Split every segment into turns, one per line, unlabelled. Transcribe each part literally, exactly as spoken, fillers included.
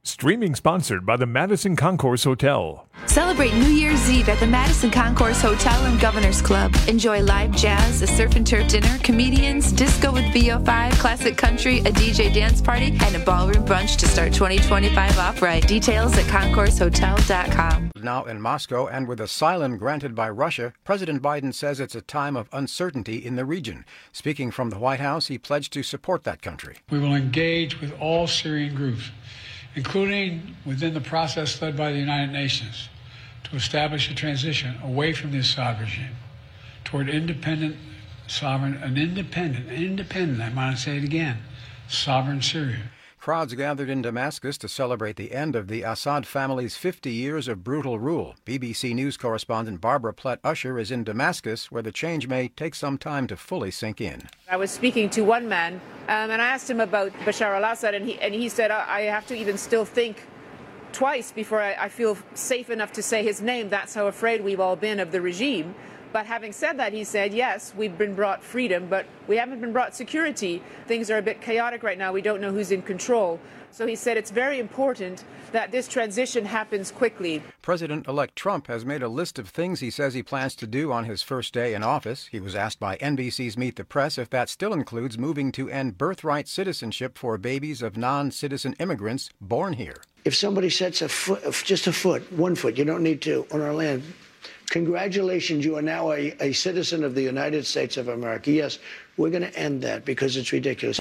Streaming sponsored by the Madison Concourse Hotel.
Celebrate New Year's Eve at the Madison Concourse Hotel and Governor's Club. Enjoy live jazz, a surf and turf dinner, comedians, disco with V O five, classic country, a D J dance party, and a ballroom brunch to start twenty twenty-five off right. Details at concourse hotel dot com.
Now in Moscow, and with asylum granted by Russia, President Biden says it's a time of uncertainty in the region. Speaking from the White House, he pledged to support that country.
We will engage with all Syrian groups, including within the process led by the United Nations, to establish a transition away from the Assad regime toward independent, sovereign, an independent, independent, I want to say it again, sovereign Syria.
Crowds gathered in Damascus to celebrate the end of the Assad family's fifty years of brutal rule. B B C News correspondent Barbara Plett-Usher is in Damascus, where the change may take some time to fully sink in.
I was speaking to one man, um, and I asked him about Bashar al-Assad, and he, and he said, I have to even still think twice before I, I feel safe enough to say his name. That's how afraid we've all been of the regime. But having said that, he said, yes, we've been brought freedom, but we haven't been brought security. Things are a bit chaotic right now. We don't know who's in control. So he said it's very important that this transition happens quickly.
President-elect Trump has made a list of things he says he plans to do on his first day in office. He was asked by N B C's Meet the Press if that still includes moving to end birthright citizenship for babies of non-citizen immigrants born here.
If somebody sets a foot, just a foot, one foot, you don't need two, on our land, congratulations, you are now a, a citizen of the United States of America. Yes, we're going to end that because it's ridiculous.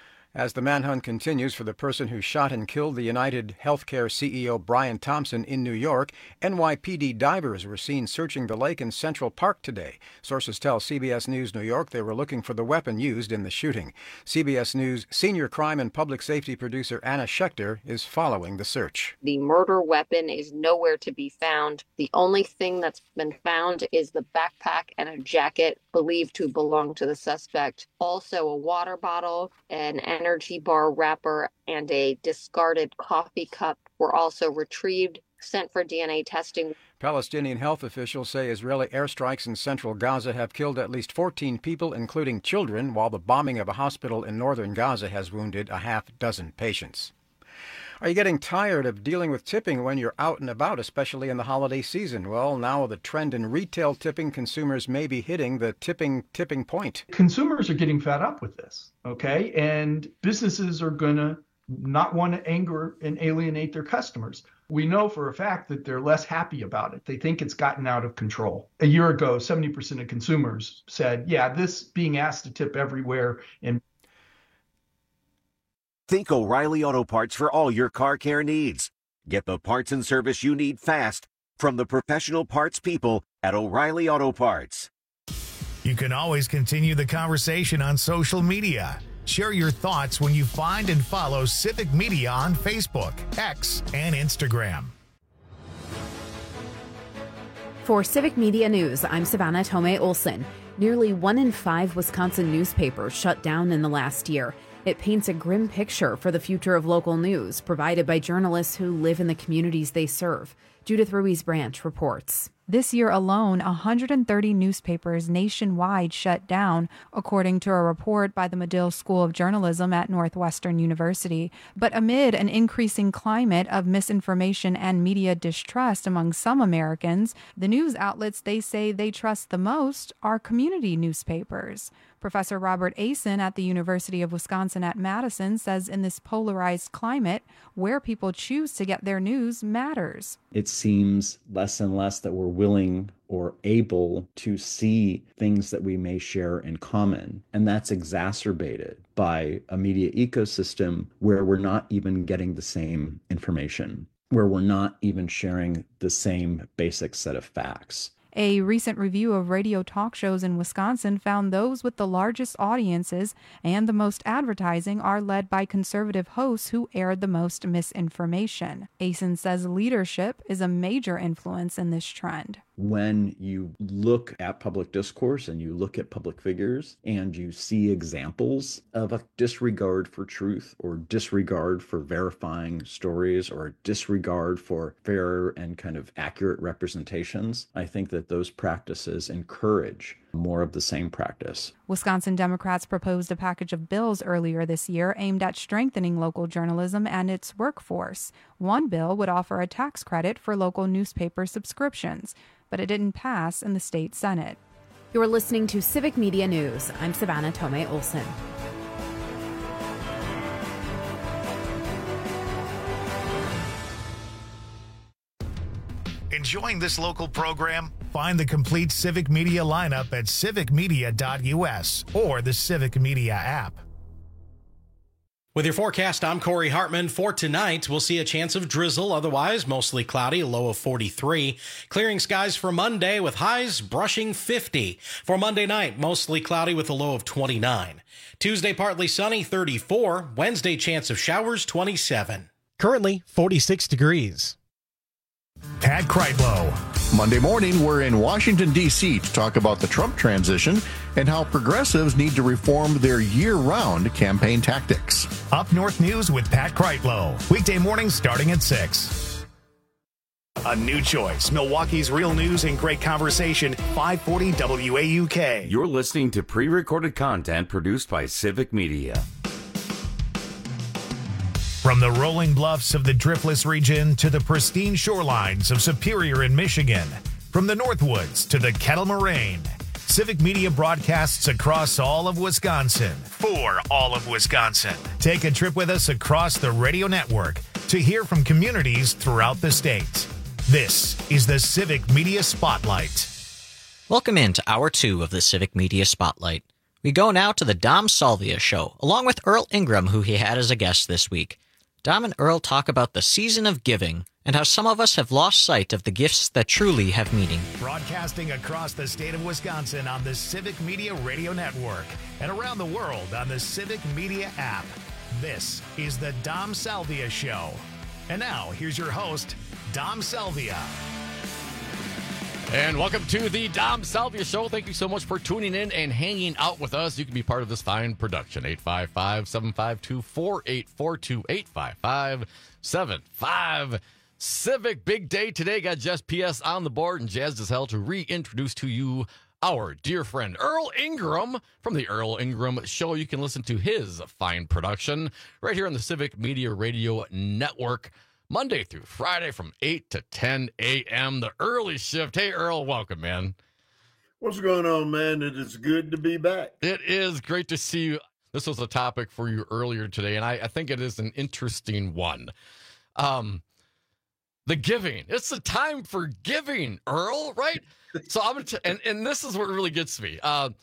As the manhunt continues for the person who shot and killed the United Healthcare C E O Brian Thompson in New York, N Y P D divers were seen searching the lake in Central Park today. Sources tell C B S News New York they were looking for the weapon used in the shooting. C B S News senior crime and public safety producer Anna Schechter is following the search.
The murder weapon is nowhere to be found. The only thing that's been found is the backpack and a jacket believed to belong to the suspect. Also a water bottle, an energy bar wrapper, and a discarded coffee cup were also retrieved, sent for D N A testing.
Palestinian health officials say Israeli airstrikes in central Gaza have killed at least fourteen people, including children, while the bombing of a hospital in northern Gaza has wounded a half dozen patients. Are you getting tired of dealing with tipping when you're out and about, especially in the holiday season? Well, now the trend in retail tipping, consumers may be hitting the tipping tipping point.
Consumers are getting fed up with this, okay? And businesses are going to not want to anger and alienate their customers. We know for a fact that they're less happy about it. They think it's gotten out of control. A year ago, seventy percent of consumers said, yeah, this being asked to tip everywhere and
Think O'Reilly Auto Parts for all your car care needs. Get the parts and service you need fast from the professional parts people at O'Reilly Auto Parts.
You can always continue the conversation on social media. Share your thoughts when you find and follow Civic Media on Facebook, X, and Instagram.
For Civic Media News, I'm Savannah Tomei Olson. Nearly one in five Wisconsin newspapers shut down in the last year. It paints a grim picture for the future of local news, provided by journalists who live in the communities they serve. Judith Ruiz-Branch reports.
This year alone, one hundred thirty newspapers nationwide shut down, according to a report by the Medill School of Journalism at Northwestern University. But amid an increasing climate of misinformation and media distrust among some Americans, the news outlets they say they trust the most are community newspapers. Professor Robert Asen at the University of Wisconsin at Madison says in this polarized climate, where people choose to get their news matters.
It seems less and less that we're willing or able to see things that we may share in common. And that's exacerbated by a media ecosystem where we're not even getting the same information, where we're not even sharing the same basic set of facts.
A recent review of radio talk shows in Wisconsin found those with the largest audiences and the most advertising are led by conservative hosts who aired the most misinformation. Asen says leadership is a major influence in this trend.
When you look at public discourse and you look at public figures and you see examples of a disregard for truth or disregard for verifying stories or disregard for fair and kind of accurate representations, I think that those practices encourage more of the same practice.
Wisconsin Democrats proposed a package of bills earlier this year aimed at strengthening local journalism and its workforce. One bill would offer a tax credit for local newspaper subscriptions, but it didn't pass in the state Senate.
You're listening to Civic Media News. I'm Savannah Tomei Olson.
Enjoying this local program? Find the complete Civic Media lineup at civic media dot u s or the Civic Media app.
With your forecast, I'm Corey Hartman. For tonight, we'll see a chance of drizzle, otherwise mostly cloudy, a low of forty-three. Clearing skies for Monday with highs brushing fifty. For Monday night, mostly cloudy with a low of twenty-nine. Tuesday, partly sunny, thirty-four. Wednesday, chance of showers, twenty-seven. Currently, forty-six degrees.
Pat Kreitlow.
Monday morning, we're in Washington, D C to talk about the Trump transition and how progressives need to reform their year-round campaign tactics.
Up North News with Pat Kreitlow. Weekday mornings starting at six. A new choice. Milwaukee's real news and great conversation. five forty W A U K.
You're listening to pre-recorded content produced by Civic Media.
From the rolling bluffs of the Driftless region to the pristine shorelines of Superior in Michigan, from the Northwoods to the Kettle Moraine, Civic Media broadcasts across all of Wisconsin for all of Wisconsin. Take a trip with us across the radio network to hear from communities throughout the state. This is the Civic Media Spotlight.
Welcome into hour two of the Civic Media Spotlight. We go now to the Dom Salvia Show, along with Earl Ingram, who he had as a guest this week. Dom and Earl talk about the season of giving and how some of us have lost sight of the gifts that truly have meaning.
Broadcasting across the state of Wisconsin on the Civic Media Radio Network and around the world on the Civic Media app. This is the Dom Salvia Show. And now, here's your host, Dom Salvia.
And welcome to the Dom Salvia Show. Thank you so much for tuning in and hanging out with us. You can be part of this fine production. eight five five, seven five two, four eight four two, eight five five, seven five. Civic big day today. Got Jess P S on the board and jazzed as hell to reintroduce to you our dear friend Earl Ingram from the Earl Ingram Show. You can listen to his fine production right here on the Civic Media Radio Network, Monday through Friday from eight to ten a.m., the early shift. Hey, Earl, welcome, man.
What's going on, man? It is good to be back.
It is great to see you. This was a topic for you earlier today, and I, I think it is an interesting one. Um, the giving. It's the time for giving, Earl, right? So I'm gonna t- and, and this is what really gets me. Uh,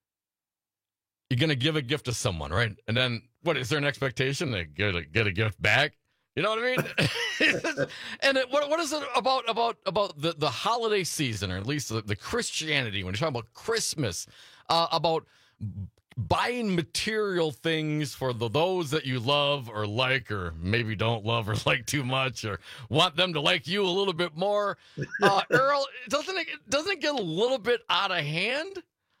you're going to give a gift to someone, right? And then, what, is there an expectation to get a, get a gift back? You know what I mean? And it, what what is it about about about the, the holiday season, or at least the, the Christianity, when you're talking about Christmas, uh, about buying material things for the, those that you love or like, or maybe don't love or like too much, or want them to like you a little bit more? Uh, Earl, doesn't it doesn't it get a little bit out of hand?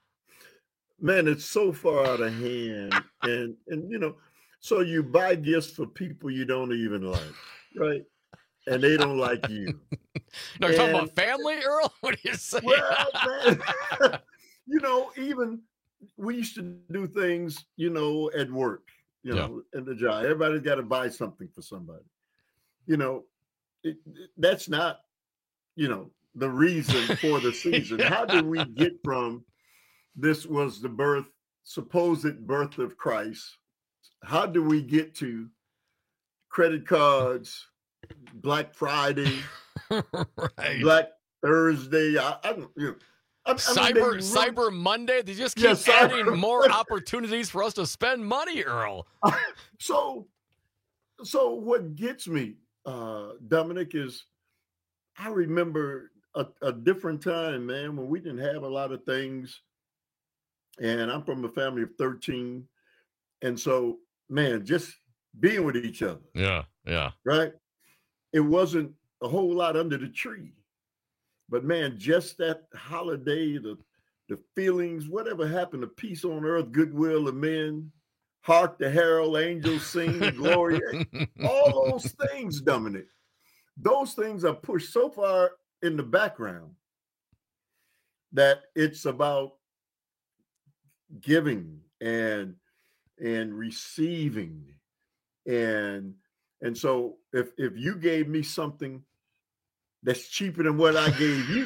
Man, it's so far out of hand, and and you know. So you buy gifts for people you don't even like, right? And they don't like you.
No, you're talking about family, Earl? What are you saying?
Well, man, you know, even we used to do things, you know, at work, you know, yeah. at the job. Everybody's got to buy something for somebody. You know, it, it, that's not, you know, the reason for the season. Yeah. How did we get from this was the birth, supposed birth of Christ? How do we get to credit cards, Black Friday, right. Black Thursday? I, I don't, you know, I,
Cyber
I mean, really,
Cyber Monday. They just keep yeah, adding Cyber more Monday. Opportunities for us to spend money, Earl.
So, so what gets me, uh, Dominic, is I remember a, a different time, man, when we didn't have a lot of things, and I'm from a family of thirteen. And so, man, just being with each other.
Yeah, yeah.
Right? It wasn't a whole lot under the tree. But, man, just that holiday, the the feelings, whatever happened to peace on earth, goodwill of men, hark the herald angels sing, glory, all those things, Dominic, those things are pushed so far in the background that it's about giving and and receiving. And and so if if you gave me something that's cheaper than what I gave you.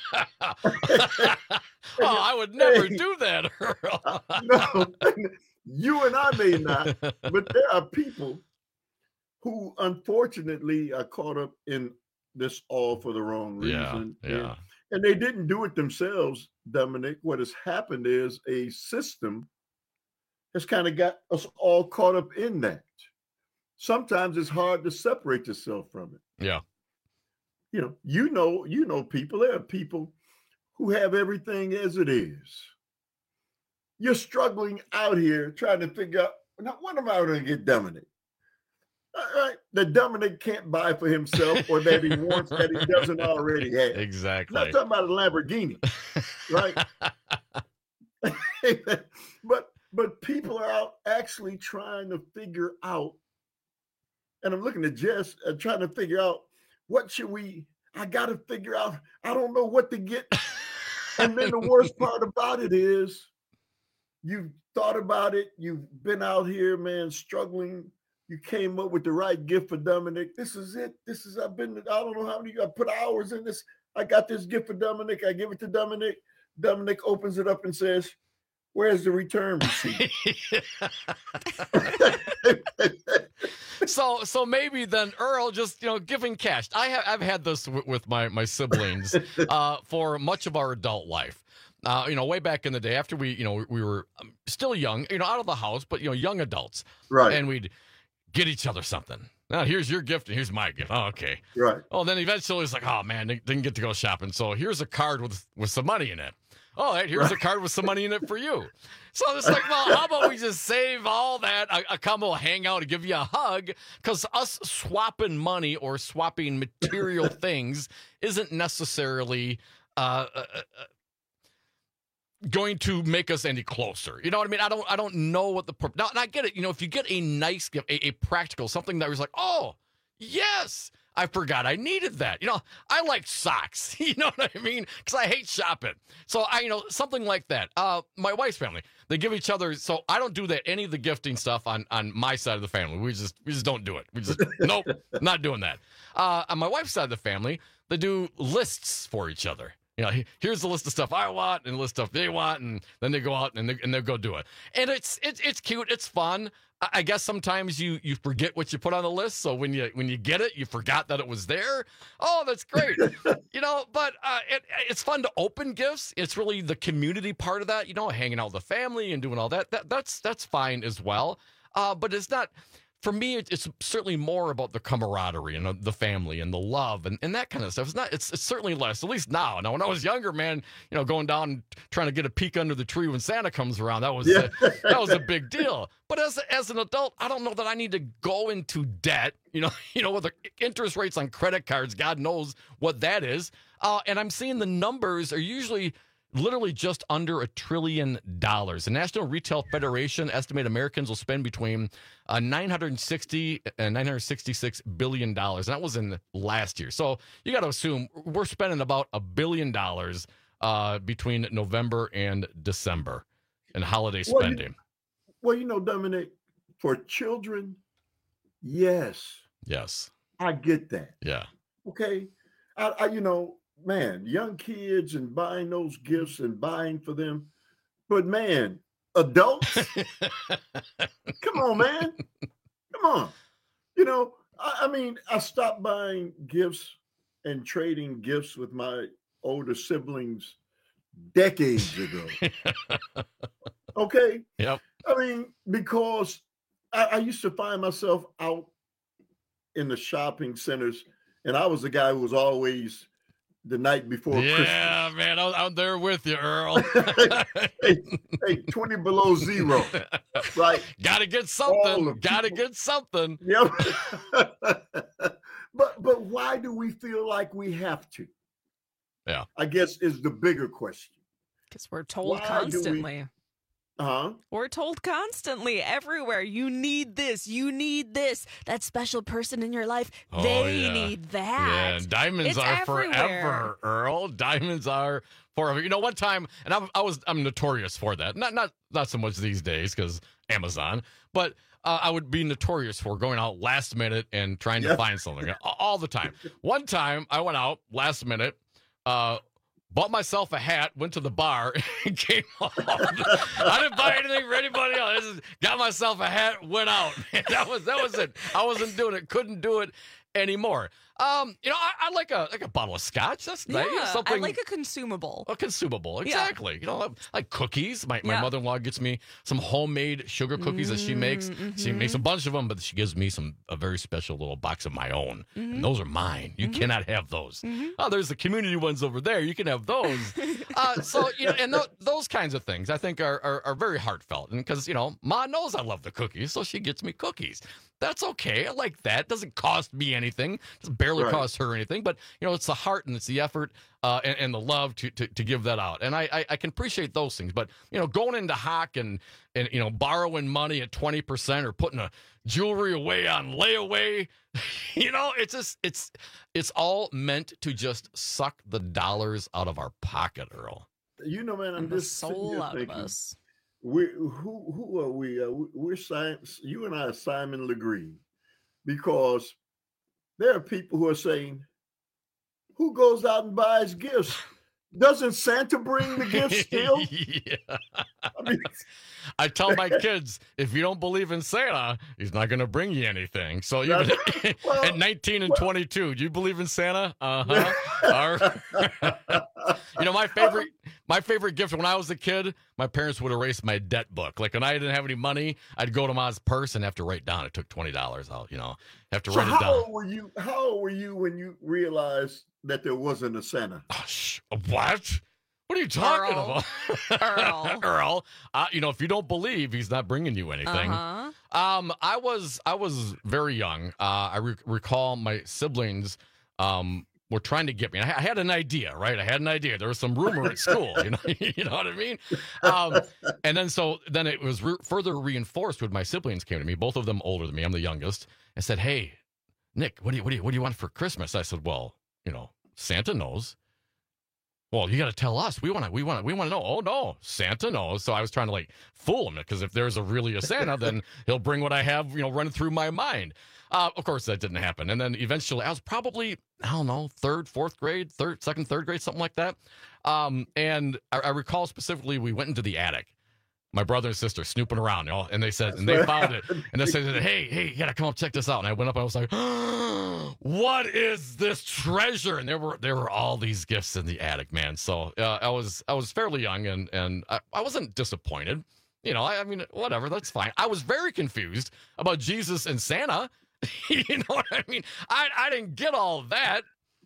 Oh, I would never do that, Earl.
No, you and I may not, but there are people who unfortunately are caught up in this all for the wrong reason.
Yeah, yeah.
And, and they didn't do it themselves, Dominic. What has happened is a system has kind of got us all caught up in that. Sometimes it's hard to separate yourself from it.
Yeah.
You know, you know, you know, people, there are people who have everything as it is. You're struggling out here trying to figure out, now, what am I going to get Dominic? All right, that Dominic can't buy for himself or that he wants that he doesn't already have.
Exactly.
I'm not talking about a Lamborghini, right? but but people are out actually trying to figure out, and I'm looking at Jess uh, trying to figure out, what should we, I got to figure out, I don't know what to get. And then the worst part about it is you've thought about it. You've been out here, man, struggling. You came up with the right gift for Dominic. This is it. This is, I've been, I don't know how many, I put hours in this. I got this gift for Dominic. I give it to Dominic. Dominic opens it up and says, where's the return receipt?
so so maybe then Earl just, you know, giving cash. I have I've had this w- with my my siblings uh, for much of our adult life. Uh, you know, way back in the day, after we, you know, we were still young, you know, out of the house, but you know, young adults,
right?
And we'd get each other something. Now, here's your gift and here's my gift. Oh, okay,
right.
Oh, then eventually it's like, oh man, they didn't get to go shopping. So here's a card with with some money in it. Oh, right, here's right. a card with some money in it for you. So it's like, well, how about we just save all that? I, I come, we'll hang out and give you a hug, because us swapping money or swapping material things isn't necessarily uh, uh, uh, going to make us any closer. You know what I mean? I don't, I don't know what the purpose. Now, and I get it. You know, if you get a nice gift, a, a practical, something that was like, oh, yes. I forgot I needed that. You know, I like socks. You know what I mean? Because I hate shopping. So I, you know, something like that. Uh, my wife's family, they give each other. So I don't do that. Any of the gifting stuff on on my side of the family, we just we just don't do it. We just nope, not doing that. Uh, on my wife's side of the family, they do lists for each other. You know, here's the list of stuff I want and the list of stuff they want, and then they go out and they and they go do it. And it's it's it's cute. It's fun. I guess sometimes you you forget what you put on the list, so when you when you get it, you forgot that it was there. Oh, that's great, you know. But uh, it, it's fun to open gifts. It's really the community part of that, you know, hanging out with the family and doing all that. That that's that's fine as well. Uh, but it's not. For me, it's certainly more about the camaraderie and the family and the love and, and that kind of stuff. It's not. It's, it's certainly less, at least now. Now, when I was younger, man, you know, going down and trying to get a peek under the tree when Santa comes around, that was yeah. a, that was a big deal. But as as an adult, I don't know that I need to go into debt. You know, you know, with the interest rates on credit cards, God knows what that is. Uh, and I'm seeing the numbers are usually literally just under a trillion dollars. The National Retail Federation estimate Americans will spend between uh, nine hundred sixty and nine hundred sixty-six billion dollars. And that was in last year. So you got to assume we're spending about a billion dollars uh, between November and December in holiday spending.
Well, you, well, you know, Dominic, for children, yes.
Yes.
I get that.
Yeah.
Okay. I, I you know, man, young kids and buying those gifts and buying for them. But man, adults, come on, man. Come on. You know, I, I mean, I stopped buying gifts and trading gifts with my older siblings decades ago. Okay.
Yep.
I mean, because I, I used to find myself out in the shopping centers, and I was the guy who was always the night before
yeah,
Christmas.
Yeah, man, I'm, I'm there with you, Earl.
hey, hey, twenty below zero, right?
Got to get something. Got to get something.
Yep. but but why do we feel like we have to?
Yeah,
I guess is the bigger question.
Because we're told
why
constantly.
Uh-huh.
We're told constantly, everywhere, you need this, you need this. That special person in your life,
Oh,
they
yeah.
need that.
Yeah, and diamonds
It's
are
everywhere.
forever, Earl. Diamonds are forever. You know, one time, and I'm, I was I'm notorious for that. Not not not so much these days because Amazon, but uh, I would be notorious for going out last minute and trying to
Yeah.
find something all the time. One time, I went out last minute. Uh, Bought myself a hat, went to the bar, and came home. I didn't buy anything for anybody else. I just got myself a hat, went out. that was that was it. I wasn't doing it. Couldn't do it anymore. Um, you know, I, I like a like a bottle of scotch. That's nice.
Yeah,
Something
I like a consumable.
a consumable,
Yeah.
exactly. You know, I like cookies. My my
Yeah.
mother-in-law gets me some homemade sugar cookies that she makes. She makes a bunch of them, but she gives me some a very special little box of my own,
Mhm.
and those are mine. You
Mhm.
cannot have those.
Mhm.
Oh, there's the community ones over there. You can have those. uh, so you know, and th- those kinds of things I think are are, are very heartfelt, and because you know, Ma knows I love the cookies, so she gets me cookies. That's okay. I like that. It doesn't cost me anything. It doesn't barely
Right.
cost her anything. But you know, it's the heart and it's the effort uh, and, and the love to, to to give that out. And I, I I can appreciate those things. But you know, going into hock and and you know, borrowing money at twenty percent or putting a jewelry away on layaway, you know, it's just it's it's all meant to just suck the dollars out of our pocket, Earl.
You know, man, I'm
And the
just sitting
soul
here
out of
thinking,
us.
We who who are we? Uh, we- we're Simon, you and I are Simon Legree, because there are people who are saying, "Who goes out and buys gifts? Doesn't Santa bring the gifts still?"
Yeah.
I mean,
I tell my kids, if you don't believe in Santa, he's not going to bring you anything. So you
Well,
at nineteen and twenty-two, do you believe in Santa? Uh-huh. You know, my favorite my favorite gift when I was a kid, my parents would erase my debt book. Like when I didn't have any money, I'd go to Ma's purse and have to write down. It took twenty dollars out, you know. Have to
so
write it
how
down.
old were you? How old were you when you realized that there wasn't a Santa?
Oh, sh- what? What are you talking
Earl.
about?
Earl.
Earl. Uh, you know, if you don't believe, he's not bringing you anything.
Uh-huh.
Um, I was I was very young. Uh, I re- recall my siblings um, were trying to get me. I, I had an idea, right? I had an idea. There was some rumor at school. You know, you know what I mean? Um, and then so then it was re- further reinforced when my siblings came to me. Both of them older than me. I'm the youngest. And said, "Hey, Nick, what do you what do you what do you want for Christmas?" I said, "Well, you know, Santa knows." Well, you got to tell us. We want to. We want to. We want to know. Oh no, Santa knows. So I was trying to like fool him, because if there's a really a Santa, then he'll bring what I have, you know, running through my mind. Uh, of course, that didn't happen. And then eventually, I was probably I don't know, third, fourth grade, third, second, third grade, something like that. Um, and I, I recall specifically, we went into the attic. My brother and sister snooping around, you know, and they said, and they found it, and they said, "Hey, hey, you gotta come up check this out." And I went up, and I was like, "What is this treasure?" And there were there were all these gifts in the attic, man. So uh, I was I was fairly young, and and I, I wasn't disappointed. You know, I, I mean, whatever, that's fine. I was very confused about Jesus and Santa. You know what I mean? I I didn't get all of that.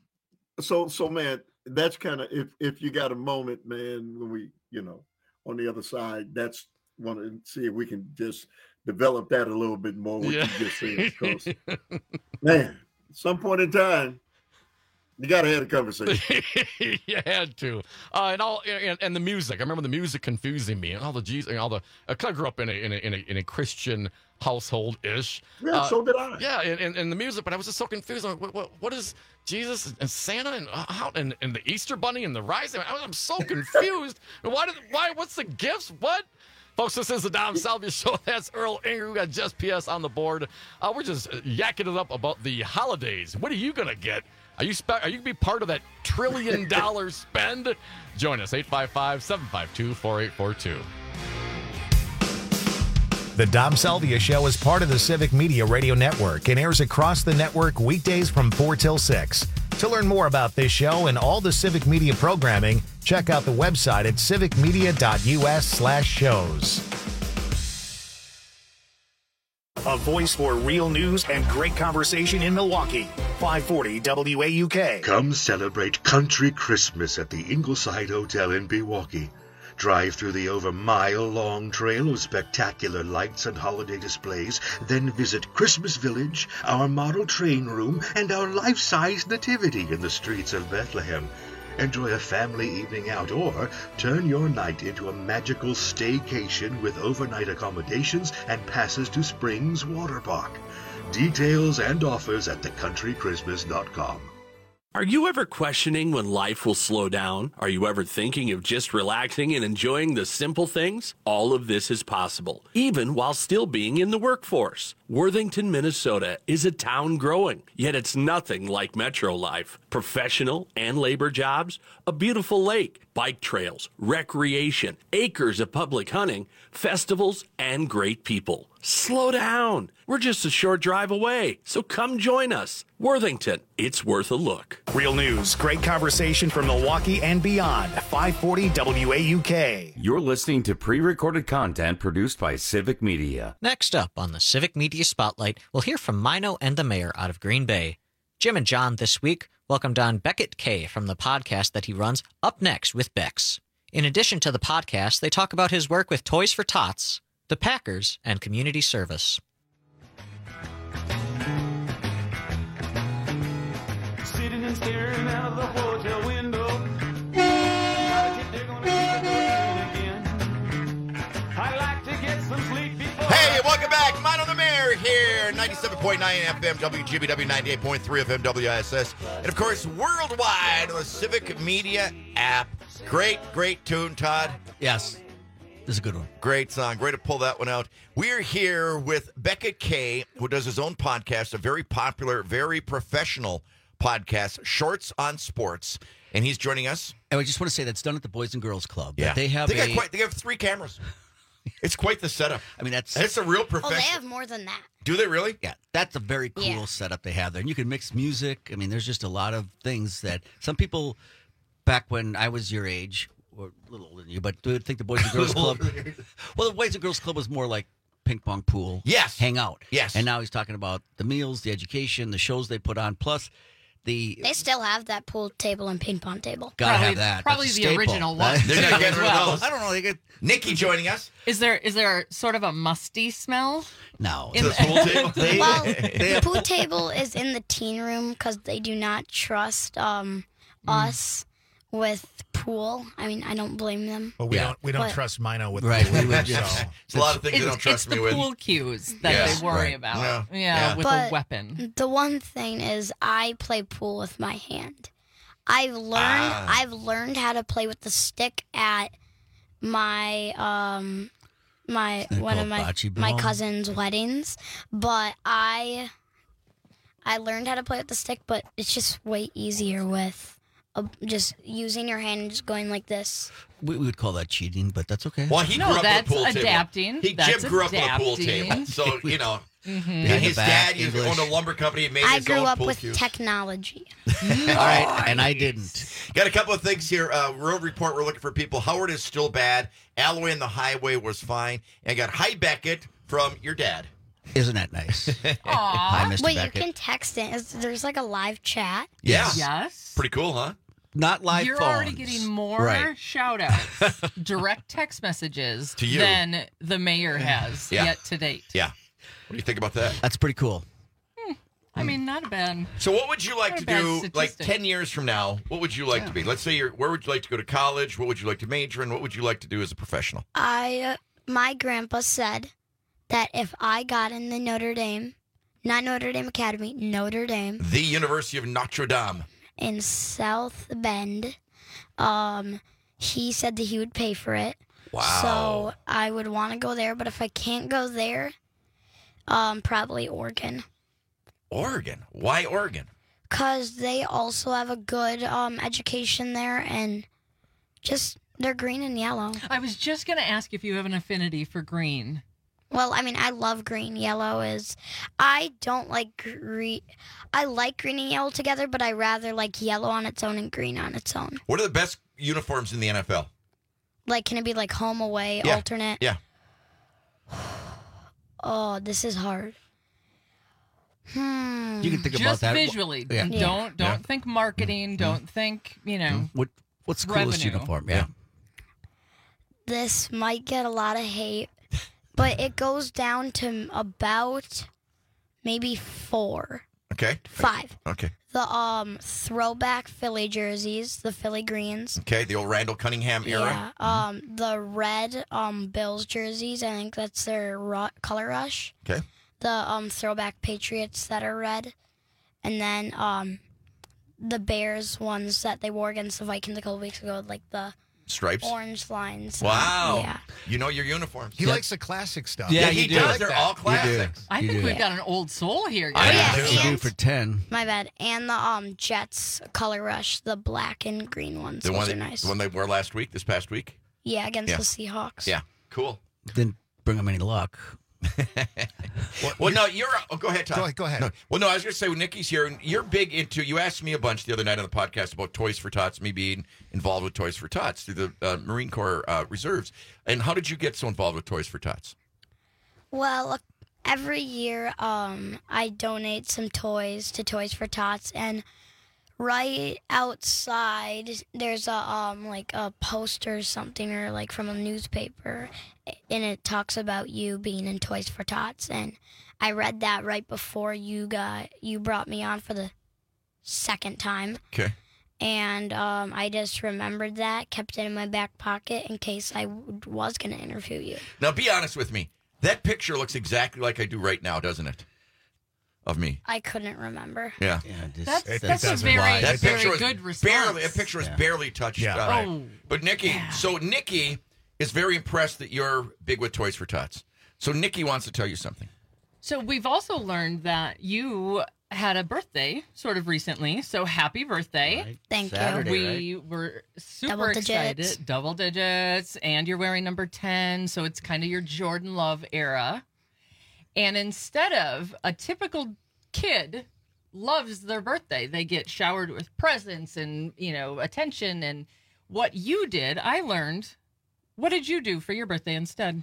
So, so man, that's kind of if if you got a moment, man, when we, you know, on the other side, that's want to see if we can just develop that a little bit more. What
Yeah.
you just said, 'cause, man, at some point in time, you got to have a conversation.
You had to, uh, and all, and, and the music. I remember the music confusing me, and all the Jesus, and all the. I kind of grew up in a in a in a, in a Christian household ish.
Yeah, so did I.
Yeah, and, and, and the music, but I was just so confused. I'm like, what, what, what is Jesus and Santa and uh, how and, and the Easter Bunny and the rising? I was, I'm so confused. why did why? What's the gifts? What? Folks, this is the Dom Salvia Show. That's Earl Ingram. We got Just P S on the board. Uh, we're just yakking it up about the holidays. What are you gonna get? Are you spe- are you gonna be part of that trillion dollar spend? Join us eight five five, seven five two, four eight four two.
The Dom Salvia Show is part of the Civic Media Radio Network and airs across the network weekdays from four till six. To learn more about this show and all the Civic Media programming, check out the website at civicmedia.us slash shows.
A voice for real news and great conversation in Milwaukee. five forty W A U K.
Come celebrate Country Christmas at the Ingleside Hotel in Milwaukee. Drive through the over mile-long trail of spectacular lights and holiday displays, then visit Christmas Village, our model train room, and our life-size nativity in the streets of Bethlehem. Enjoy a family evening out or turn your night into a magical staycation with overnight accommodations and passes to Springs Water Park. Details and offers at the country christmas dot com.
Are you ever questioning when life will slow down? Are you ever thinking of just relaxing and enjoying the simple things? All of this is possible, even while still being in the workforce. Worthington, Minnesota is a town growing, yet it's nothing like metro life. Professional and labor jobs, a beautiful lake, bike trails, recreation, acres of public hunting, festivals, and great people. Slow down. We're just a short drive away, so come join us. Worthington, it's worth a look.
Real news, great conversation from Milwaukee and beyond. five forty W A U K.
You're listening to pre-recorded content produced by Civic Media.
Next up on the Civic Media Spotlight, we'll hear from Mino and the mayor out of Green Bay. Jim and John this week welcomed on Beckett Kay from the podcast that he runs, Up Next with Bex. In addition to the podcast, they talk about his work with Toys for Tots, the Packers, and community service.
Sitting and staring out of the hotel window. I'd like to get some sleep before.
Hey, welcome back. Mino the Mayor here, ninety-seven point nine F M W G B W, ninety-eight point three F M W I S S, and of course worldwide on the Civic Media app. Great, great tune, Todd.
Yes. This is a good one.
Great song. Great to pull that one out. We're here with Beckett Kay, who does his own podcast, a very popular, very professional podcast, Shorts on Sports, and he's joining us.
And I just want to say that's done at the Boys and Girls Club.
Yeah,
they have.
They,
a,
got quite, they have three cameras. It's quite the setup.
I mean, that's
and it's a real professional.
Oh, they have more than that.
Do they really?
Yeah, that's a very cool
Yeah.
setup they have there, and you can mix music. I mean, there's just a lot of things that some people back when I was your age. Or a little older than you, but do you think the Boys and Girls Club? Well, the Boys and Girls Club was more like ping pong pool.
Yes.
Hang out.
Yes.
And now he's talking about the meals, the education, the shows they put on, plus the.
They still have that pool table and ping pong table.
Gotta have that.
Probably
That's a
the
staple.
original one.
That-
They're not getting rid of
well.
those.
I don't know. They get
Nikki joining us.
Is there is there sort of a musty smell?
No.
To the pool table?
They-
Well,
they-
the pool table is in the teen room because they do not trust um, us with pool. I mean, I don't blame them.
But we
Yeah.
don't we don't
But-
trust Mino with
Right,
the
we
pool,
would just-
so.
There's a lot of things
It's,
they don't trust
it's
me
the
with.
pool cues that
Yes,
they worry
right.
about.
Yeah.
Yeah,
Yeah.
with
But
a weapon.
The one thing is, I play pool with my hand. I've learned.
Ah.
I've learned how to play with the stick at my um my
Isn't that
one of
called
my
bocce
my
ball?
cousin's weddings, but I I learned how to play with the stick, but it's just way easier with uh, just using your hand and just going like this.
we, we would call that cheating, but that's okay.
Well, he
No,
grew up
that's
with a pool
adapting.
table. He
That's
Jim grew up with a pool
adapting.
table, so you know.
Mhm.
Behind
His
the back,
dad used
English.
owned a lumber company and made
I
his
grew
own
up
pool
with
cues.
technology.
All right, and I didn't.
Got a couple of things here. Uh, road report. We're looking for people. Howard is still bad. Alloway and the highway was fine. And I got hi Beckett from your dad.
Isn't that nice?
Aw.
Hi, Mister
Wait,
Beckett.
you can text it. Is- There's like a live chat.
Yeah.
Yes.
Pretty cool, huh?
Not live
You're
phones.
already getting more
Right.
shout outs, direct text messages
To you.
than the mayor has
Yeah.
yet to date.
Yeah. What do you think about that?
That's pretty cool.
I mean, not a bad.
So what would you like
Not
to
a bad
do like
statistic.
ten years from now? What would you like to be? Let's say you're where would you like to go to college? What would you like to major in? What would you like to do as a professional?
I uh, my grandpa said that if I got in the Notre Dame, not Notre Dame Academy, Notre Dame
The University of Notre Dame.
in South Bend, um, he said that he would pay for it.
Wow.
So I would want to go there, but if I can't go there, um, probably Oregon,
Oregon. Why Oregon?
cause they also have a good um education there, and just they're green and yellow.
I was just going to ask if you have an affinity for green.
Well, I mean, I love green. Yellow is. I don't like green. I like green and yellow together, but I rather like yellow on its own and green on its own.
What are the best uniforms in the N F L?
Like, can it be like home, away,
Yeah.
alternate?
Yeah.
Oh, this is hard. Hmm.
You can think about
Just
that.
visually.
Yeah.
Don't
Yeah.
don't
Yeah.
think marketing. Don't think you know.
What What's the coolest
Revenue.
uniform? Yeah.
This might get a lot of hate, but it goes down to about maybe four.
Okay.
Five.
Okay.
The um throwback Philly jerseys, the Philly greens.
Okay, the old Randall Cunningham era.
Yeah. Um, the red um Bills jerseys. I think that's their ru- color rush.
Okay.
The um throwback Patriots that are red, and then um the Bears ones that they wore against the Vikings a couple weeks ago, like the
Stripes.
orange lines.
Wow.
Yeah.
You know your uniforms.
He likes the classic stuff.
Yeah, he
you do.
does.
Like
They're
that.
all
You do.
classics.
I
You
think
do.
we've got an old soul here,
I
guys.
do.
You do
And-
for ten.
My bad. And the um Jets color rush, the black and green ones.
The
Those
one,
are
that,
nice.
the one they wore last week, this past week.
Yeah, against
Yeah.
the Seahawks.
Yeah, cool.
Didn't bring him any luck.
Well, well no, you're. Oh, go ahead, Todd.
Go ahead, go ahead.
No, well, no, I was going to say, when Nikki's here, and you're big into. You asked me a bunch the other night on the podcast about Toys for Tots, me being involved with Toys for Tots through the uh, Marine Corps uh, Reserves. And how did you get so involved with Toys for Tots?
Well, every year um, I donate some toys to Toys for Tots, and right outside there's a um like a poster or something, or like from a newspaper, and it talks about you being in Toys for Tots, and I read that right before you got you brought me on for the second time.
Okay.
And um, I just remembered that, kept it in my back pocket in case I w- was going to interview you.
Now, be honest with me. That picture looks exactly like I do right now, doesn't it? Of me.
I couldn't remember.
Yeah.
Yeah, just,
That's,
It-
that's
it
a
doesn't
very,
lie.
That
very
picture was
good response.
barely. That picture was
Yeah.
barely touched.
Yeah.
uh,
Right.
Oh,
But Nikki, so Nikki is very impressed that you're big with Toys for Tots. So Nikki wants to tell you something.
so we've also learned that you had a birthday sort of recently. So happy birthday.
Right.
Thank you.
Saturday,
We
right?
were super
Double
excited.
digits.
Double digits. And you're wearing number ten. So it's kind of your Jordan Love era. And instead of a typical kid loves their birthday, they get showered with presents and, you know, attention. And what you did, I learned. What did you do for your birthday instead?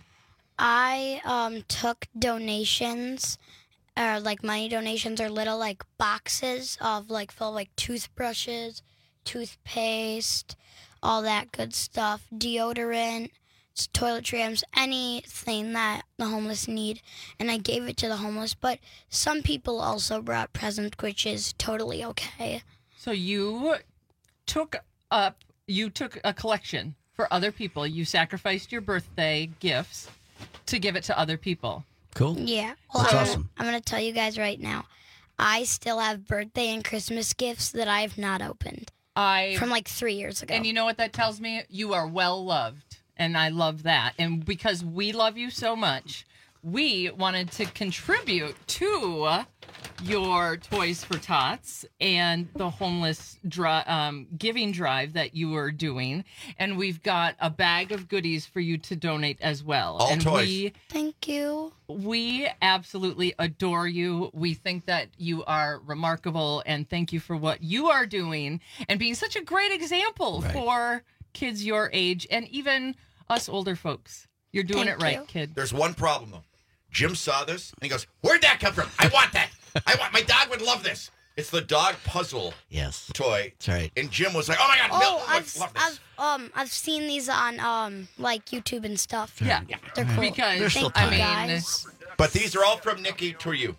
I um took donations, or like money donations, or little like boxes of like full of, like toothbrushes, toothpaste, all that good stuff, deodorant, s- toiletries, anything that the homeless need, and I gave it to the homeless. But some people also brought presents, which is totally okay.
So you took up, you took a collection for other people. You sacrificed your birthday gifts to give it to other people.
Cool.
Yeah. Well,
That's
I'm,
awesome.
I'm going to tell you guys right now. I still have birthday and Christmas gifts that I have not opened
I
from like three years ago.
And you know what that tells me? You are well loved. And I love that. And because we love you so much, we wanted to contribute to your Toys for Tots and the homeless dri- um, giving drive that you are doing. And we've got a bag of goodies for you to donate as well.
All
and
toys.
We,
Thank you.
we absolutely adore you. We think that you are remarkable, and thank you for what you are doing and being such a great example
Right.
for kids your age and even us older folks. You're doing
Thank
it right,
you.
kid.
There's one problem though. Jim saw this and he goes, "Where'd that come from? I want that. I want. My dog would love this. It's the dog puzzle
Yes.
toy."
That's right.
And Jim was like, "Oh my God,
Oh,
Milton would
I've,
love this."
I've um I've seen these on um like YouTube and stuff.
Yeah,
They're cool.
because
They're still
Thank you,
tiny.
guys.
But these are all from Nikki to you.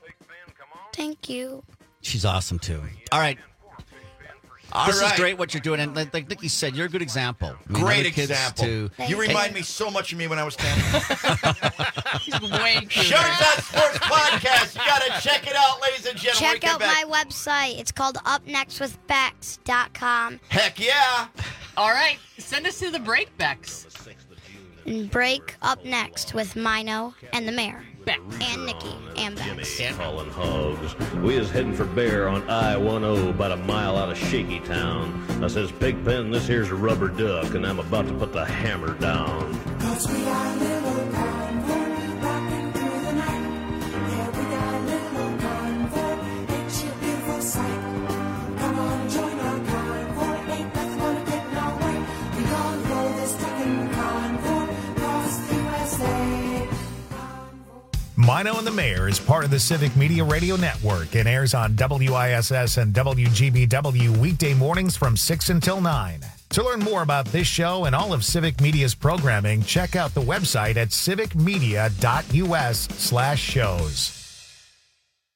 Thank you.
She's awesome too. All right.
All
this
right.
is great what you're doing, and like, like Nikki said, you're a good example. I mean,
Great
other kids
example.
To,
Thank
You
you.
remind me so much of me when I was ten.
she's way cute.
Sharks on Sports Podcast. You got to check it out, ladies and gentlemen.
Check out my website. It's called up next with bex dot com.
Heck yeah.
All right, send us to the break, Bex.
And break up next with Mino and the mayor. And Nikki and Bex.
Calling hogs. We is heading for bear on I ten about a mile out of Shaky Town. I says, Pigpen, this here's a rubber duck, and I'm about to put the hammer down.
Cause we are little convoy, rocking through the night. Yeah, we got little convoy, ain't you a beautiful sight? Come on, join our convoy, ain't nothing gonna get in our way. We gonna roll this trucking convoy across the U S A.
Mino and the Mayor is part of the Civic Media Radio Network and airs on W I S S and W G B W weekday mornings from six until nine. To learn more about this show and all of Civic Media's programming, check out the website at civicmedia dot U S slash shows.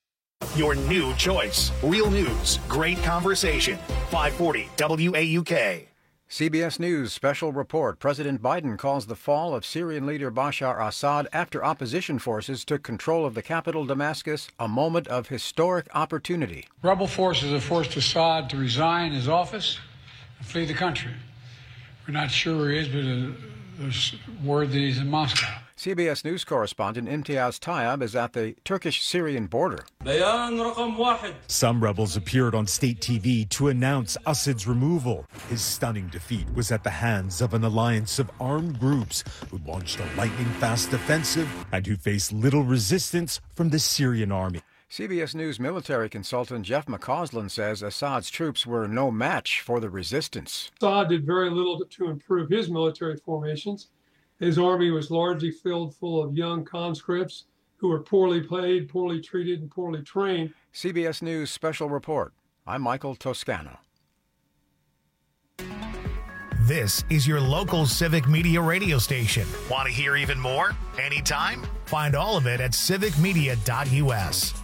Your new choice. Real news, great conversation. five forty W A U K.
C B S News special report. President Biden calls the fall of Syrian leader Bashar Assad after opposition forces took control of the capital, Damascus, a moment of historic opportunity.
Rebel forces have forced Assad to resign his office and flee the country. We're not sure where he is, but uh, there's word that he's in Moscow.
C B S News correspondent Imtiaz Tayyab is at the Turkish-Syrian border.
Some rebels appeared on state T V to announce Assad's removal. His stunning defeat was at the hands of an alliance of armed groups who launched a lightning-fast offensive and who faced little resistance from the Syrian army.
C B S News military consultant Jeff McCausland says Assad's troops were no match for the resistance.
Assad did very little to, to improve his military formations. His army was largely filled full of young conscripts who were poorly paid, poorly treated, and poorly trained.
C B S News special report. I'm Michael Toscano.
This is your local Civic Media radio station. Want to hear even more? Anytime? Find all of it at civic media dot U S.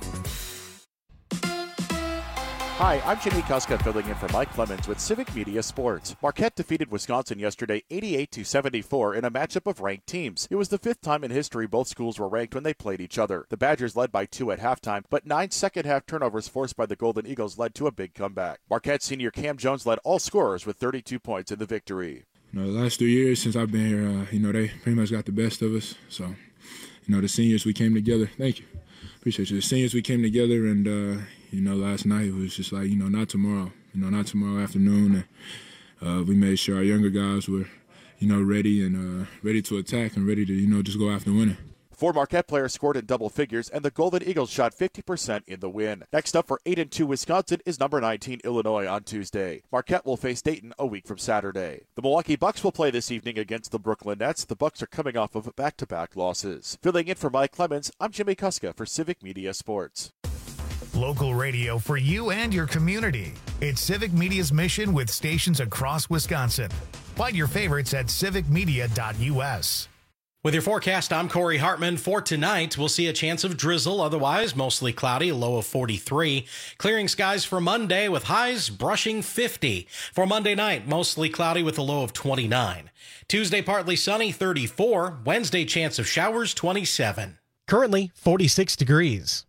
Hi, I'm Jimmy Kuska filling in for Mike Clemens with Civic Media Sports. Marquette defeated Wisconsin yesterday eighty-eight to seventy-four in a matchup of ranked teams. It was the fifth time in history both schools were ranked when they played each other. The Badgers led by two at halftime, but nine second-half turnovers forced by the Golden Eagles led to a big comeback. Marquette senior Cam Jones led all scorers with thirty-two points in the victory.
You know, the last three years since I've been here, uh, you know, they pretty much got the best of us. So, you know, the seniors, we came together. Thank you. Appreciate you. The seniors, we came together, and, uh, you know, last night it was just like, you know, not tomorrow. You know, not tomorrow afternoon. And uh, we made sure our younger guys were, you know, ready and uh, ready to attack and ready to, you know, just go after winning.
Four Marquette players scored in double figures, and the Golden Eagles shot fifty percent in the win. Next up for eight and two Wisconsin is number nineteen Illinois on Tuesday. Marquette will face Dayton a week from Saturday. The Milwaukee Bucks will play this evening against the Brooklyn Nets. The Bucks are coming off of back-to-back losses. Filling in for Mike Clemens, I'm Jimmy Kuska for Civic Media Sports.
Local radio for you and your community. It's Civic Media's mission with stations across Wisconsin. Find your favorites at civic media dot U S.
With your forecast, I'm Corey Hartman. For tonight, we'll see a chance of drizzle, otherwise mostly cloudy, a low of forty-three. Clearing skies for Monday with highs brushing fifty. For Monday night, mostly cloudy with a low of twenty-nine. Tuesday, partly sunny, thirty-four. Wednesday, chance of showers, twenty-seven.
Currently, forty-six degrees.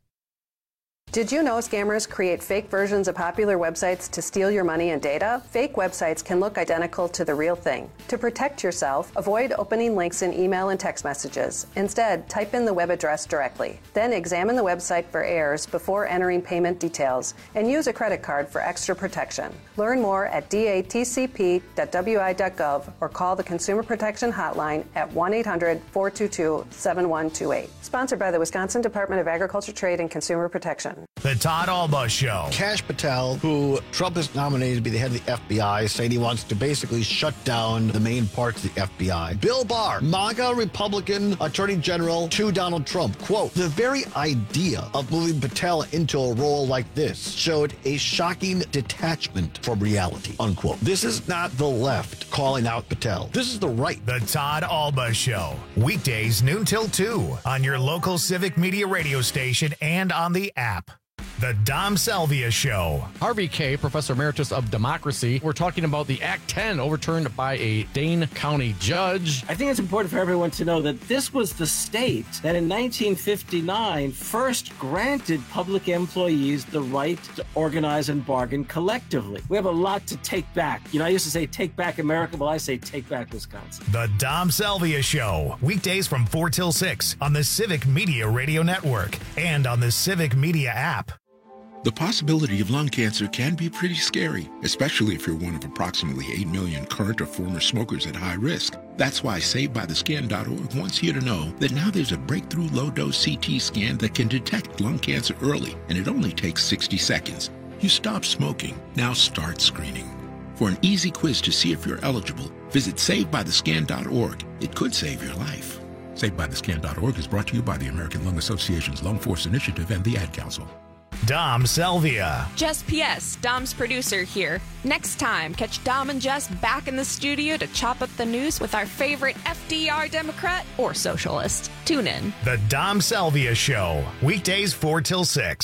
Did you know scammers create fake versions of popular websites to steal your money and data? Fake websites can look identical to the real thing. To protect yourself, avoid opening links in email and text messages. Instead, type in the web address directly. Then examine the website for errors before entering payment details and use a credit card for extra protection. Learn more at d a t c p dot w i dot gov or call the Consumer Protection Hotline at one eight hundred, four two two, seven one two eight. Sponsored by the Wisconsin Department of Agriculture, Trade, and Consumer Protection.
The Todd Alba Show.
Kash Patel, who Trump has nominated to be the head of the F B I, saying he wants to basically shut down the main parts of the F B I. Bill Barr, MAGA Republican Attorney General to Donald Trump. Quote, the very idea of moving Patel into a role like this showed a shocking detachment from reality, unquote. This is not the left calling out Patel. This is the right.
The Todd Alba Show. Weekdays noon till two on your local Civic Media radio station and on the app. The Dom Salvia Show.
Harvey Kaye, Professor Emeritus of Democracy. We're talking about the Act ten overturned by a Dane County judge.
I think it's important for everyone to know that this was the state that in nineteen fifty-nine first granted public employees the right to organize and bargain collectively. We have a lot to take back. You know, I used to say take back America. Well, I say take back Wisconsin.
The Dom Salvia Show. Weekdays from four till six on the Civic Media Radio Network and on the Civic Media app.
The possibility of lung cancer can be pretty scary, especially if you're one of approximately eight million current or former smokers at high risk. That's why Saved By The Scan dot org wants you to know that now there's a breakthrough low-dose C T scan that can detect lung cancer early, and it only takes sixty seconds. You stop smoking, now start screening. For an easy quiz to see if you're eligible, visit Saved By The Scan dot org. It could save your life. Saved By The Scan dot org is brought to you by the American Lung Association's Lung Force Initiative and the Ad Council.
Dom Salvia.
Just P S, Dom's producer here. Next time, catch Dom and Jess back in the studio to chop up the news with our favorite F D R Democrat or socialist. Tune in.
The Dom Salvia Show. Weekdays four till six.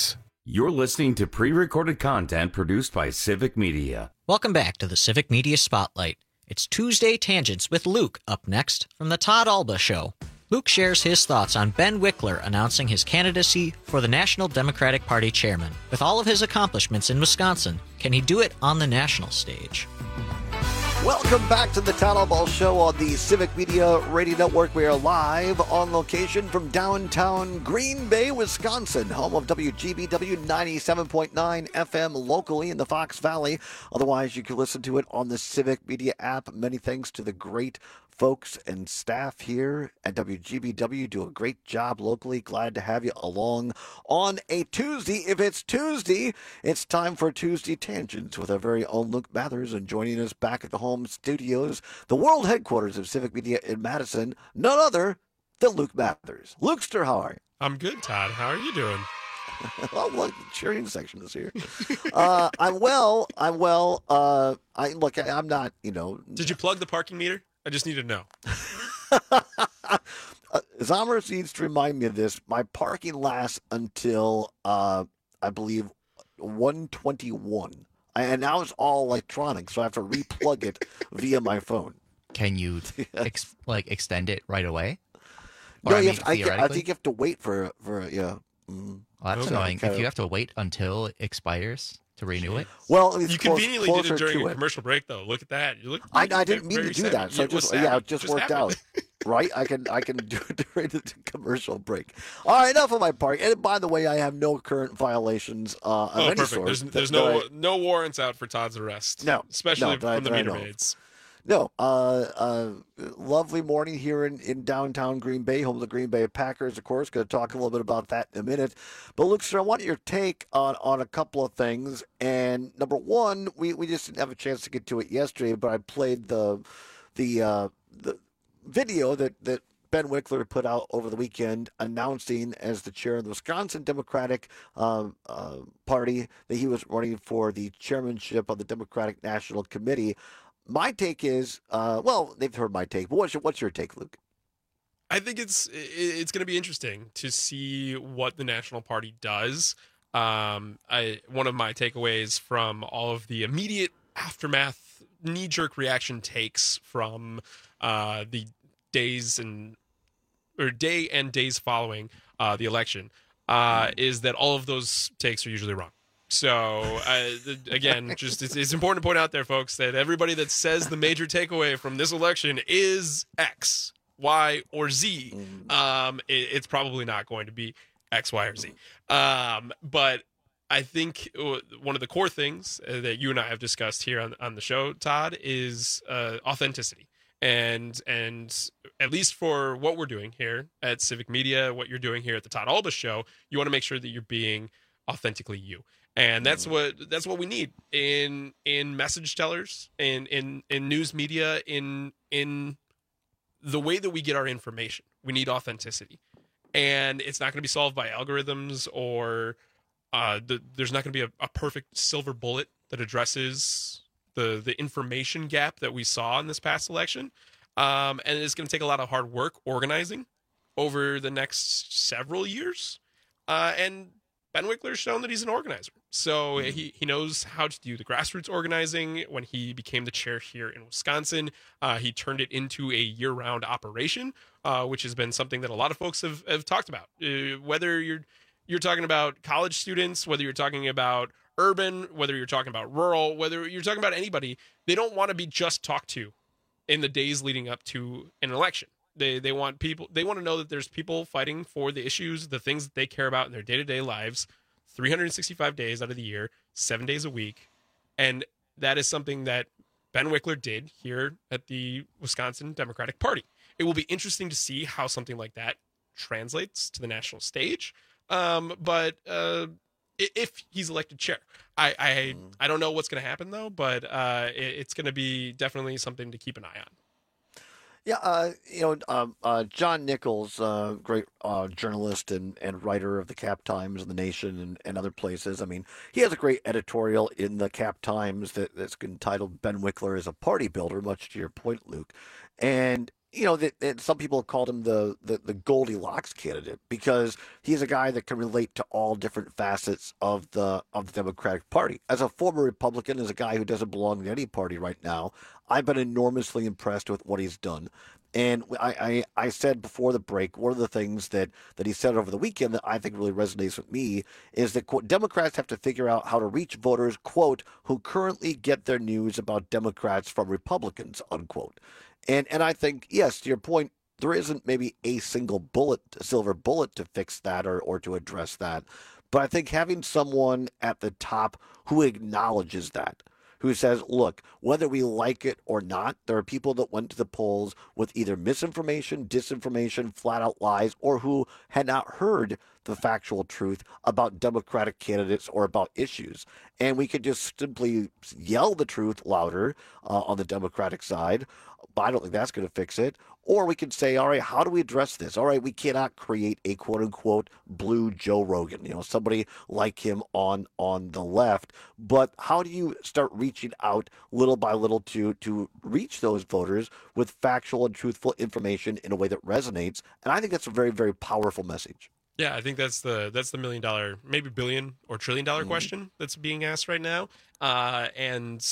You're listening to pre-recorded content produced by Civic Media.
Welcome back to the Civic Media Spotlight. It's Tuesday Tangents with Luke up next from the Todd Alba Show. Luke shares his thoughts on Ben Wickler announcing his candidacy for the National Democratic Party chairman. With all of his accomplishments in Wisconsin, can he do it on the national stage?
Welcome back to the Todd Alba Show on the Civic Media Radio Network. We are live on location from downtown Green Bay, Wisconsin, home of W G B W ninety-seven point nine F M locally in the Fox Valley. Otherwise, you can listen to it on the Civic Media app. Many thanks to the great folks and staff here at W G B W. Do a great job locally. Glad to have you along on a Tuesday. If it's Tuesday, it's time for Tuesday Tangents with our very own Luke Mathers, and joining us back at the home studios, the world headquarters of Civic Media in Madison, none other than Luke Mathers. Lukester, how are you?
I'm good, Todd. How are you doing?
Oh, look, the cheering section is here. uh, I'm well. I'm well. Uh, I look. I, I'm not. You know.
Did you plug the parking meter? I just need to know.
uh, Zomers needs to remind me of this. My parking lasts until, uh, I believe, one twenty-one. And now it's all electronic, so I have to replug it via my phone.
Can you ex- like extend it right away?
Or, no, I, you mean, have, I, I think you have to wait for, for yeah. Mm.
Well, that's
so
annoying.
kind
If
of,
you have to wait until it expires to renew it.
Well, it's
you
close,
conveniently did it during a
it.
commercial break, though. Look at that. You look.
I,
you
I didn't mean to do
savvy.
that, so
It
just
was
yeah,
savvy.
it just,
just
worked
happened.
out. Right? I can I can do it during the commercial break. All right, enough of my park. And by the way, I have no current violations uh, of
Oh,
any
perfect.
sort.
There's,
that-
there's
that
no
I-
no warrants out for Todd's arrest.
No,
especially
no, that I-
from the
that I
meter
know of.
maids.
No, uh, uh, lovely morning here in, in downtown Green Bay, home of the Green Bay Packers, of course. Going to talk a little bit about that in a minute. But, Luke, sir, I want your take on, on a couple of things. And number one, we, we just didn't have a chance to get to it yesterday, but I played the the uh, the video that, that Ben Wickler put out over the weekend announcing as the chair of the Wisconsin Democratic uh, uh, Party that he was running for the chairmanship of the Democratic National Committee. My take is, uh, well, they've heard my take, but what's your, what's your take, Luke?
I think it's it's going to be interesting to see what the National Party does. Um, I one of my takeaways from all of the immediate aftermath, knee-jerk reaction takes from uh, the days and or day and days following uh, the election uh, is that all of those takes are usually wrong. So, uh, again, just it's, it's important to point out there, folks, that everybody that says the major takeaway from this election is X, Y, or Z, um, it, it's probably not going to be X, Y, or Z. Um, but I think one of the core things that you and I have discussed here on, on the show, Todd, is uh, authenticity. And and at least for what we're doing here at Civic Media, what you're doing here at the Todd Alba Show, you want to make sure that you're being authentically you. And that's what that's what we need in in message tellers, in in in news media, in in the way that we get our information. We need authenticity, and it's not going to be solved by algorithms or uh, the, there's not going to be a, a perfect silver bullet that addresses the the information gap that we saw in this past election. Um, and it's going to take a lot of hard work organizing over the next several years, uh, and Ben Wickler's shown that he's an organizer. So he, he knows how to do the grassroots organizing. When he became the chair here in Wisconsin, uh, he turned it into a year-round operation, uh, which has been something that a lot of folks have, have talked about. Uh, whether you're you're talking about college students, whether you're talking about urban, whether you're talking about rural, whether you're talking about anybody, they don't want to be just talked to in the days leading up to an election. They they want people. They want to know that there's people fighting for the issues, the things that they care about in their day-to-day lives, three hundred sixty-five days out of the year, seven days a week, and that is something that Ben Wickler did here at the Wisconsin Democratic Party. It will be interesting to see how something like that translates to the national stage. Um, but uh, if he's elected chair, I I, I don't know what's going to happen though. But uh, it, it's going to be definitely something to keep an eye on.
Yeah, uh, you know, um, uh, John Nichols, uh, great uh, journalist and, and writer of the Cap Times and the Nation and, and other places. I mean, he has a great editorial in the Cap Times that, that's entitled "Ben Wickler is a Party Builder," much to your point, Luke. And
you know, that, that some people have called him the, the, the Goldilocks candidate because he's a guy that can relate to all different facets of the of the Democratic Party. As a former Republican, as a guy who doesn't belong to any party right now, I've been enormously impressed with what he's done. And I, I, I said before the break, one of the things that, that he said over the weekend that I think really resonates with me is that, quote, Democrats have to figure out how to reach voters, quote, who currently get their news about Democrats from Republicans, unquote. And and I think, yes, to your point, there isn't maybe a single bullet, a silver bullet to fix that or, or to address that. But I think having someone at the top who acknowledges that, who says, look, whether we like it or not, there are people that went to the polls with either misinformation, disinformation, flat out lies, or who had not heard the factual truth about Democratic candidates or about issues. And we could just simply yell the truth louder uh, on the Democratic side, but I don't think that's going to fix it. Or we could say, all right, how do we address this? All right, we cannot create a quote-unquote blue Joe Rogan, you know, somebody like him on on the left. But how do you start reaching out little by little to to reach those voters with factual and truthful information in a way that resonates? And I think that's a very, very powerful message.
Yeah, I think that's the that's the million dollar, maybe billion or trillion dollar mm-hmm. question that's being asked right now. Uh, and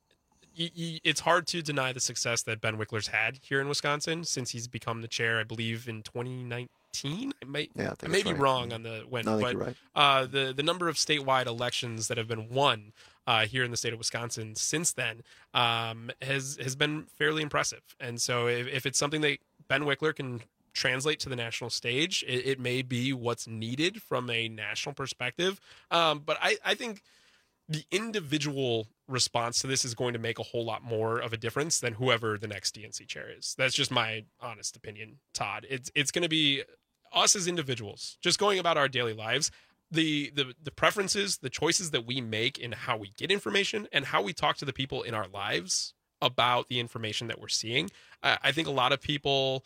y- y- it's hard to deny the success that Ben Wickler's had here in Wisconsin since he's become the chair, I believe, in twenty nineteen. I may,
yeah, I,
I may be
right.
wrong on the when,
no,
but
right.
uh, the, the number of statewide elections that have been won uh, here in the state of Wisconsin since then um, has, has been fairly impressive. And so if, if it's something that Ben Wickler can translate to the national stage, it, it may be what's needed from a national perspective. Um, but I, I think the individual response to this is going to make a whole lot more of a difference than whoever the next D N C chair is. That's just my honest opinion, Todd. It's it's going to be us as individuals just going about our daily lives. The, the the preferences, the choices that we make in how we get information and how we talk to the people in our lives about the information that we're seeing. I, I think a lot of people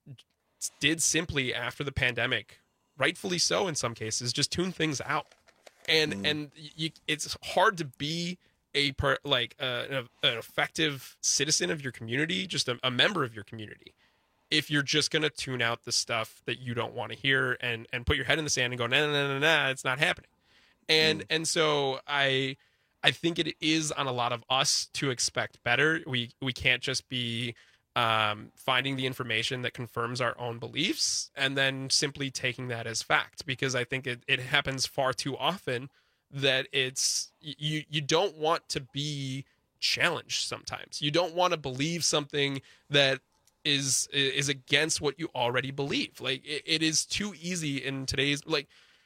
did simply after the pandemic, rightfully so in some cases, just tune things out. And mm. and you, it's hard to be a per, like uh, an, an effective citizen of your community, just a, a member of your community, if you're just going to tune out the stuff that you don't want to hear and and put your head in the sand and go, nah, nah, nah, nah, nah, it's not happening. And mm. and so I I think it is on a lot of us to expect better. We we can't just be um, finding the information that confirms our own beliefs and then simply taking that as fact, because I think it, it happens far too often that it's you you don't want to be challenged sometimes. You don't want to believe something that is is against what you already believe. Like it, it is too easy in today's, like,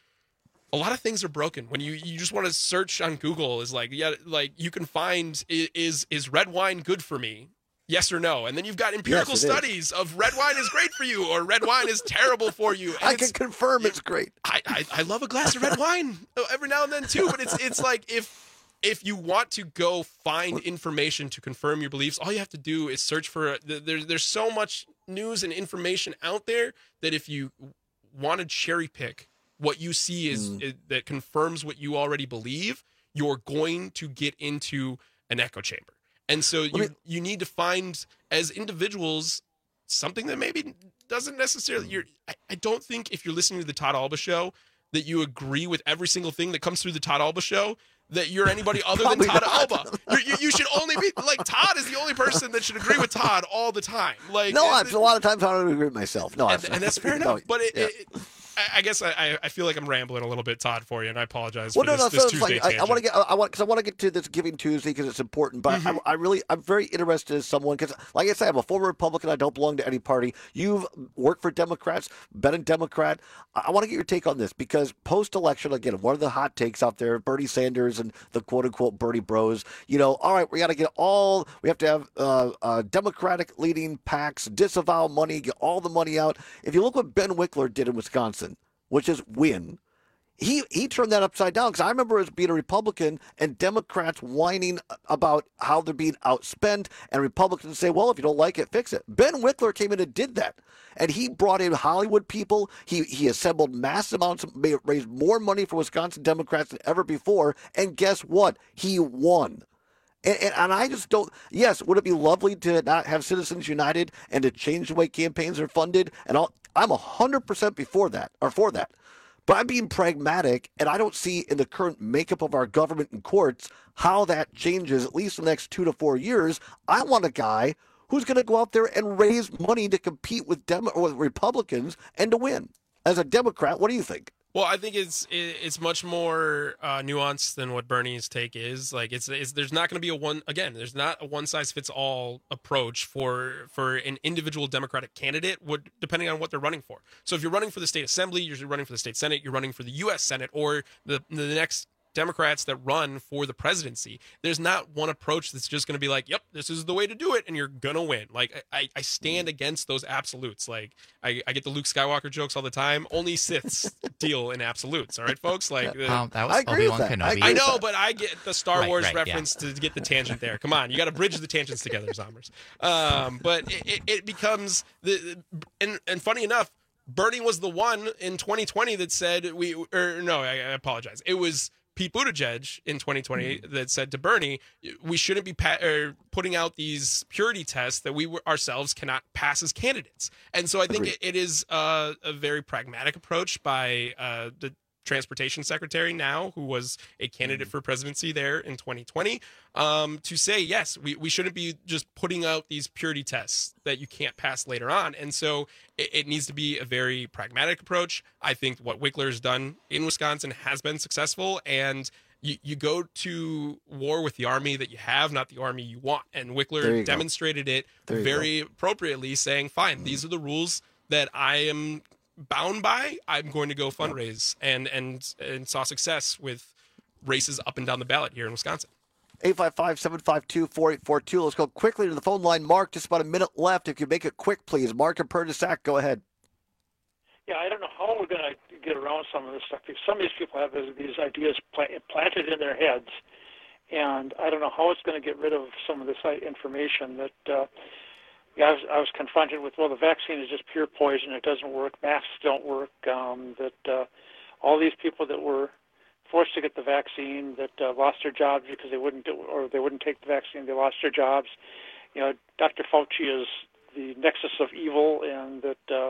a lot of things are broken when you, you just want to search on Google is like, yeah, like you can find is is red wine good for me? Yes or no? And then you've got empirical yes, studies is. of red wine is great for you or red wine is terrible for you. And
I can confirm it's great.
I, I I love a glass of red wine every now and then too, but it's it's like if if you want to go find information to confirm your beliefs, all you have to do is search for there's there's so much news and information out there that if you want to cherry pick what you see is, mm. is that confirms what you already believe, you're going to get into an echo chamber. And so you, I mean, you need to find, as individuals, something that maybe doesn't necessarily... You're, I, I don't think if you're listening to the Todd Alba Show that you agree with every single thing that comes through the Todd Alba Show, that you're anybody other than Todd not. Alba. You, you should only be... Like, Todd is the only person that should agree with Todd all the time. Like,
No,
and,
a lot of times I don't agree with myself. No,
and, and that's fair enough.
No,
but it...
yeah.
it I guess I, I feel like I'm rambling a little bit, Todd, for you, and I apologize.
Well,
for
no,
this,
no,
this
so
Tuesday
it's like, I, I want to get, I want because I want to get to this Giving Tuesday because it's important. But mm-hmm. I, I really, I'm very interested as someone because, like I said, I'm a former Republican. I don't belong to any party. You've worked for Democrats, been a Democrat. I, I want to get your take on this because post-election, again, one of the hot takes out there, Bernie Sanders and the quote-unquote Bernie Bros. You know, all right, we got to get all, we have to have uh, uh, Democratic leading PACs disavow money, get all the money out. If you look what Ben Wickler did in Wisconsin, which is win. He he turned that upside down because I remember as being a Republican and Democrats whining about how they're being outspent and Republicans say, well, if you don't like it, fix it. Ben Wickler came in and did that. And he brought in Hollywood people. He he assembled mass amounts, of, raised more money for Wisconsin Democrats than ever before. And guess what? He won. And, and, and I just don't. Yes, would it be lovely to not have Citizens United and to change the way campaigns are funded? And I'll, I'm one hundred percent before that or for that. But I'm being pragmatic, and I don't see in the current makeup of our government and courts how that changes, at least the next two to four years. I want a guy who's going to go out there and raise money to compete with, Dem- or with Republicans and to win. As a Democrat, what do you think?
Well, I think it's it's much more uh, nuanced than what Bernie's take is. Like, it's, it's there's not going to be a one again. There's not a one size fits all approach for for an individual Democratic candidate, would depending on what they're running for. So, if you're running for the state assembly, you're running for the state senate, you're running for the U S Senate, or the the next Democrats that run for the presidency, there's not one approach that's just going to be like, yep, this is the way to do it, and you're going to win. Like, I, I stand against those absolutes. Like, I, I get the Luke Skywalker jokes all the time. Only Siths deal in absolutes, all right, folks? Like,
Yeah. Um, that was
I agree with
Obi-Wan
that. I
Kenobi.
I know, but I get the Star
Right,
Wars
right,
reference to get the tangent there. Come on, you got to bridge the tangents together, Zombers. Um, but it, it, it becomes the and and funny enough, Bernie was the one in twenty twenty that said we or no, I, I apologize. It was Pete Buttigieg in twenty twenty that said to Bernie, we shouldn't be pa- er, putting out these purity tests that we were, ourselves cannot pass as candidates. And so I think it, it is uh, a very pragmatic approach by uh, the transportation secretary now, who was a candidate for presidency there in twenty twenty, um, to say, yes, we, we shouldn't be just putting out these purity tests that you can't pass later on. And so it, it needs to be a very pragmatic approach. I think what Wickler has done in Wisconsin has been successful, and you, you go to war with the army that you have, not the army you want. And Wickler demonstrated it very go. appropriately, saying, fine, mm. these are the rules that I am bound by. I'm going to go fundraise and and and saw success with races up and down the ballot here in Wisconsin.
eight five five, seven five two, four eight four two. Let's go quickly to the phone line. Mark, just about a minute left. If you make it quick, please. Mark and Perdisac, go ahead.
Yeah, I don't know how we're going to get around some of this stuff, because some of these people have these ideas planted in their heads, and I don't know how it's going to get rid of some of this information that uh, Yeah, I was, I was confronted with, well, the vaccine is just pure poison. It doesn't work. Masks don't work. Um, that uh, all these people that were forced to get the vaccine that uh, lost their jobs because they wouldn't do, or they wouldn't take the vaccine, they lost their jobs. You know, Doctor Fauci is the nexus of evil, and that uh,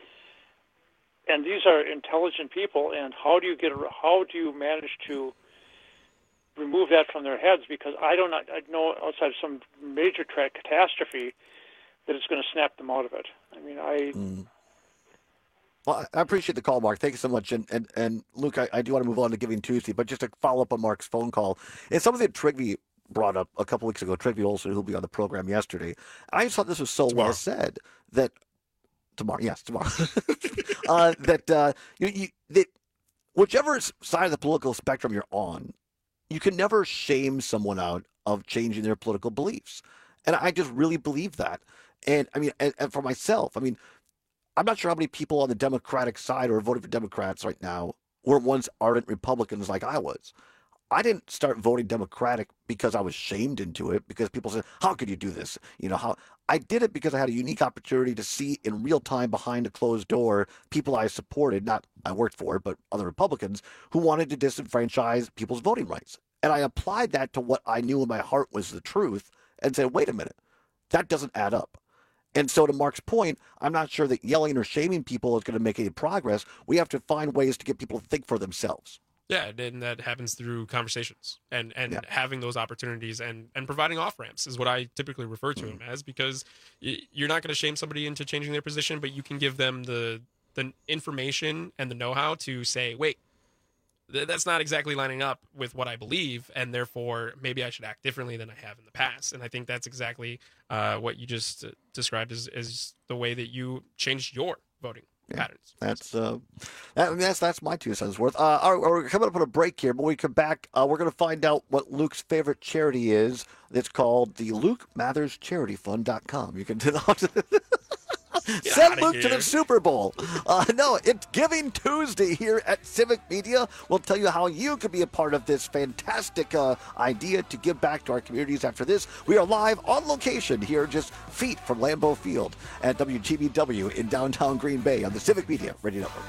and these are intelligent people. And how do you get? How do you manage to remove that from their heads? Because I don't I know outside of some major tra- catastrophe that it's going to snap them out of it. I mean, I...
Mm. Well, I appreciate the call, Mark. Thank you so much. And and, and Luke, I, I do want to move on to Giving Tuesday, but just to follow up on Mark's phone call, it's something that Trigby brought up a couple weeks ago, Trigby Olson, who'll be on the program yesterday. I just thought this was so tomorrow. well said that... Tomorrow, yes, tomorrow. uh, that, uh, you, you, that whichever side of the political spectrum you're on, you can never shame someone out of changing their political beliefs. And I just really believe that. And I mean, and, and for myself, I mean, I'm not sure how many people on the Democratic side or voting for Democrats right now were once ardent Republicans like I was. I didn't start voting Democratic because I was shamed into it, because people said, how could you do this? You know, how I did it because I had a unique opportunity to see in real time behind a closed door people I supported, not I worked for, but other Republicans who wanted to disenfranchise people's voting rights. And I applied that to what I knew in my heart was the truth and said, wait a minute, that doesn't add up. And so to Mark's point, I'm not sure that yelling or shaming people is going to make any progress. We have to find ways to get people to think for themselves.
Yeah, and that happens through conversations and, and yeah. having those opportunities and, and providing off-ramps is what I typically refer to mm-hmm. them as, because you're not going to shame somebody into changing their position, but you can give them the the information and the know-how to say, wait, th- that's not exactly lining up with what I believe, and therefore maybe I should act differently than I have in the past. And I think that's exactly uh, what you just uh, described as, as the way that you changed your voting. Yeah, patterns.
That's uh, that, I mean, that's that's my two cents worth. Uh, all right, we're coming up on a break here, but when we come back, uh, we're going to find out what Luke's favorite charity is. It's called the Luke Mathers Charity Fund dot com. You can send Luke here. to the Super Bowl. Uh, no, it's Giving Tuesday here at Civic Media. We'll tell you how you could be a part of this fantastic uh, idea to give back to our communities after this. We are live on location here, just feet from Lambeau Field at W G B W in downtown Green Bay on the Civic Media Radio Network.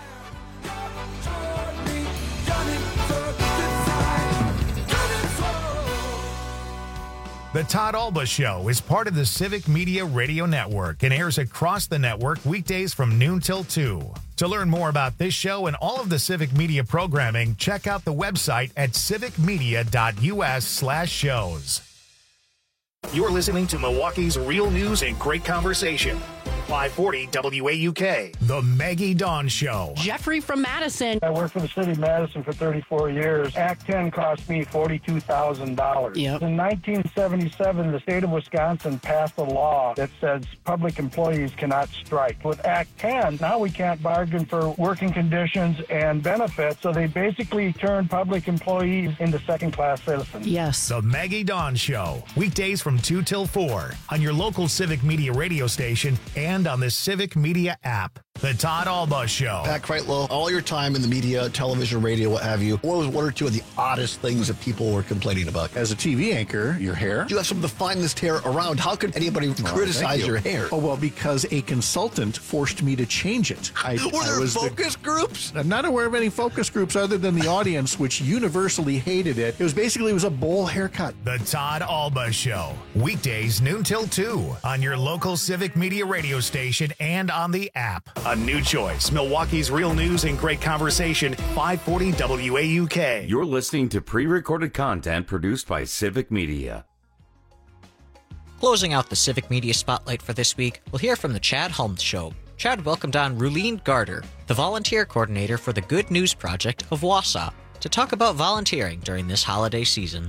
The Todd Alba Show is part of the Civic Media Radio Network and airs across the network weekdays from noon till two. To learn more about this show and all of the Civic Media programming, check out the website at civicmedia.us slash shows.
You're listening to Milwaukee's Real News and Great Conversation. five forty W A U K.
The Maggie Dawn Show.
Jeffrey from Madison.
I worked for the city of Madison for thirty-four years. Act ten cost me forty-two thousand dollars.
Yep.
In nineteen seventy-seven, the state of Wisconsin passed a law that says public employees cannot strike. With Act ten, now we can't bargain for working conditions and benefits, so they basically turned public employees into second-class citizens.
Yes.
The Maggie Dawn Show. Weekdays from two till four on your local Civic Media radio station and on the Civic Media app. The Todd Alba Show.
Pat Kreitlow, all your time in the media, television, radio, what have you, what was one or two of the oddest things that people were complaining about?
As a T V anchor, your hair.
You have some of the finest hair around. How could anybody
Oh,
criticize
you.
your hair?
Oh, well, because a consultant forced me to change it. I,
Were
I
there
was
focus
the,
groups?
I'm not aware of any focus groups other than the audience, which universally hated it. It was basically, it was a bowl haircut.
The Todd Alba Show. Weekdays noon till two on your local Civic Media radio station and on the app.
A new choice. Milwaukee's Real News and Great Conversation. five forty W A U K.
You're listening to pre-recorded content produced by Civic Media.
Closing out the Civic Media Spotlight for this week, we'll hear from the Chad Helms Show. Chad welcomed on Ruleen Garter, the volunteer coordinator for the Good News Project of Wausau, to talk about volunteering during this holiday season.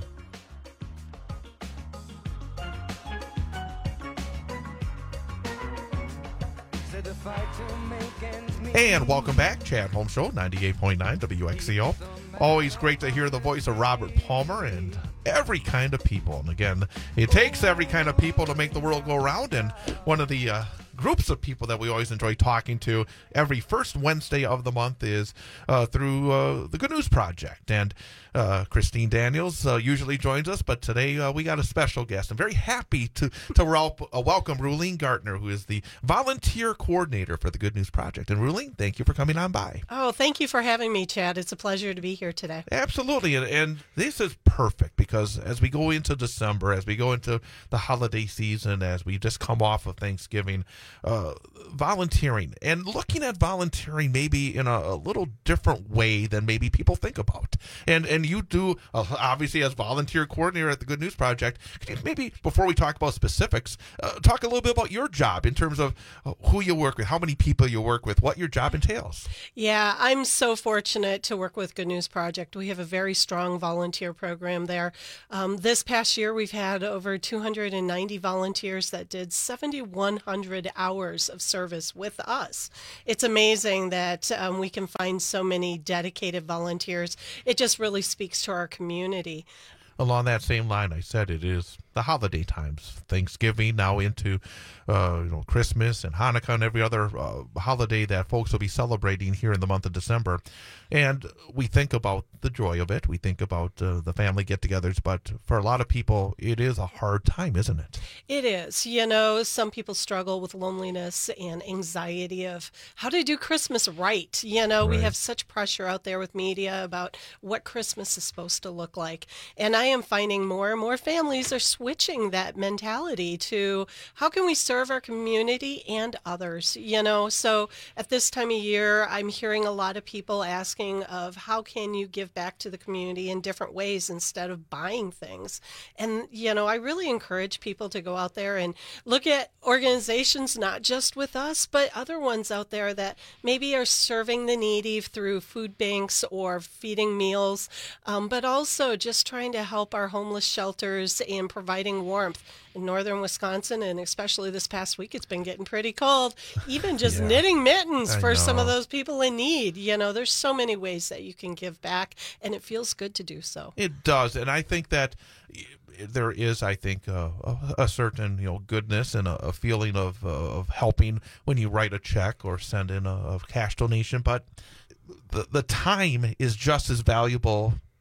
And welcome back, Chad Helms Show, ninety-eight point nine W X C O. Always great to hear the voice of Robert Palmer and every kind of people. And again, it takes every kind of people to make the world go round. And one of the uh, groups of people that we always enjoy talking to every first Wednesday of the month is uh, through uh, the Good News Project. And uh, Christine Daniels uh, usually joins us, but today uh, we got a special guest. I'm very happy to to wel- uh, welcome Ruleen Gartner, who is the volunteer coordinator for the Good News Project. And Ruleen, thank you for coming on by.
Oh, thank you for having me, Chad. It's a pleasure to be here today.
Absolutely. And, and this is perfect because as we go into December, as we go into the holiday season, as we just come off of Thanksgiving, uh, volunteering and looking at volunteering maybe in a, a little different way than maybe people think about. And and you do, uh, obviously, as volunteer coordinator at the Good News Project, can you maybe, before we talk about specifics, uh, talk a little bit about your job in terms of uh, who you work with, how many people you work with, what your job entails.
Yeah, I'm so fortunate to work with Good News Project. We have a very strong volunteer program there. Um, this past year, we've had over two hundred ninety volunteers that did seven thousand one hundred hours of service with us. It's amazing that um, we can find so many dedicated volunteers. It just really speaks to our community.
Along that same line, I said it is the holiday times, Thanksgiving, now into uh, you know Christmas and Hanukkah and every other uh, holiday that folks will be celebrating here in the month of December. And we think about the joy of it. We think about uh, the family get-togethers. But for a lot of people, it is a hard time, isn't it?
It is. You know, some people struggle with loneliness and anxiety of how to do Christmas right. You know, right. We have such pressure out there with media about what Christmas is supposed to look like. And I am finding more and more families are switching that mentality to how can we serve our community and others, you know? So at this time of year, I'm hearing a lot of people asking of how can you give back to the community in different ways instead of buying things. And, you know, I really encourage people to go out there and look at organizations, not just with us, but other ones out there that maybe are serving the needy through food banks or feeding meals, um, but also just trying to help our homeless shelters and providing warmth. In northern Wisconsin, and especially this past week, it's been getting pretty cold. Even just yeah. knitting mittens I for know. some of those people in need. You know, there's so many ways that you can give back, and it feels good to do so.
It does, and I think that there is, I think, uh, a certain, you know, goodness and a, a feeling of uh, of helping when you write a check or send in a, a cash donation. But the the time is just as valuable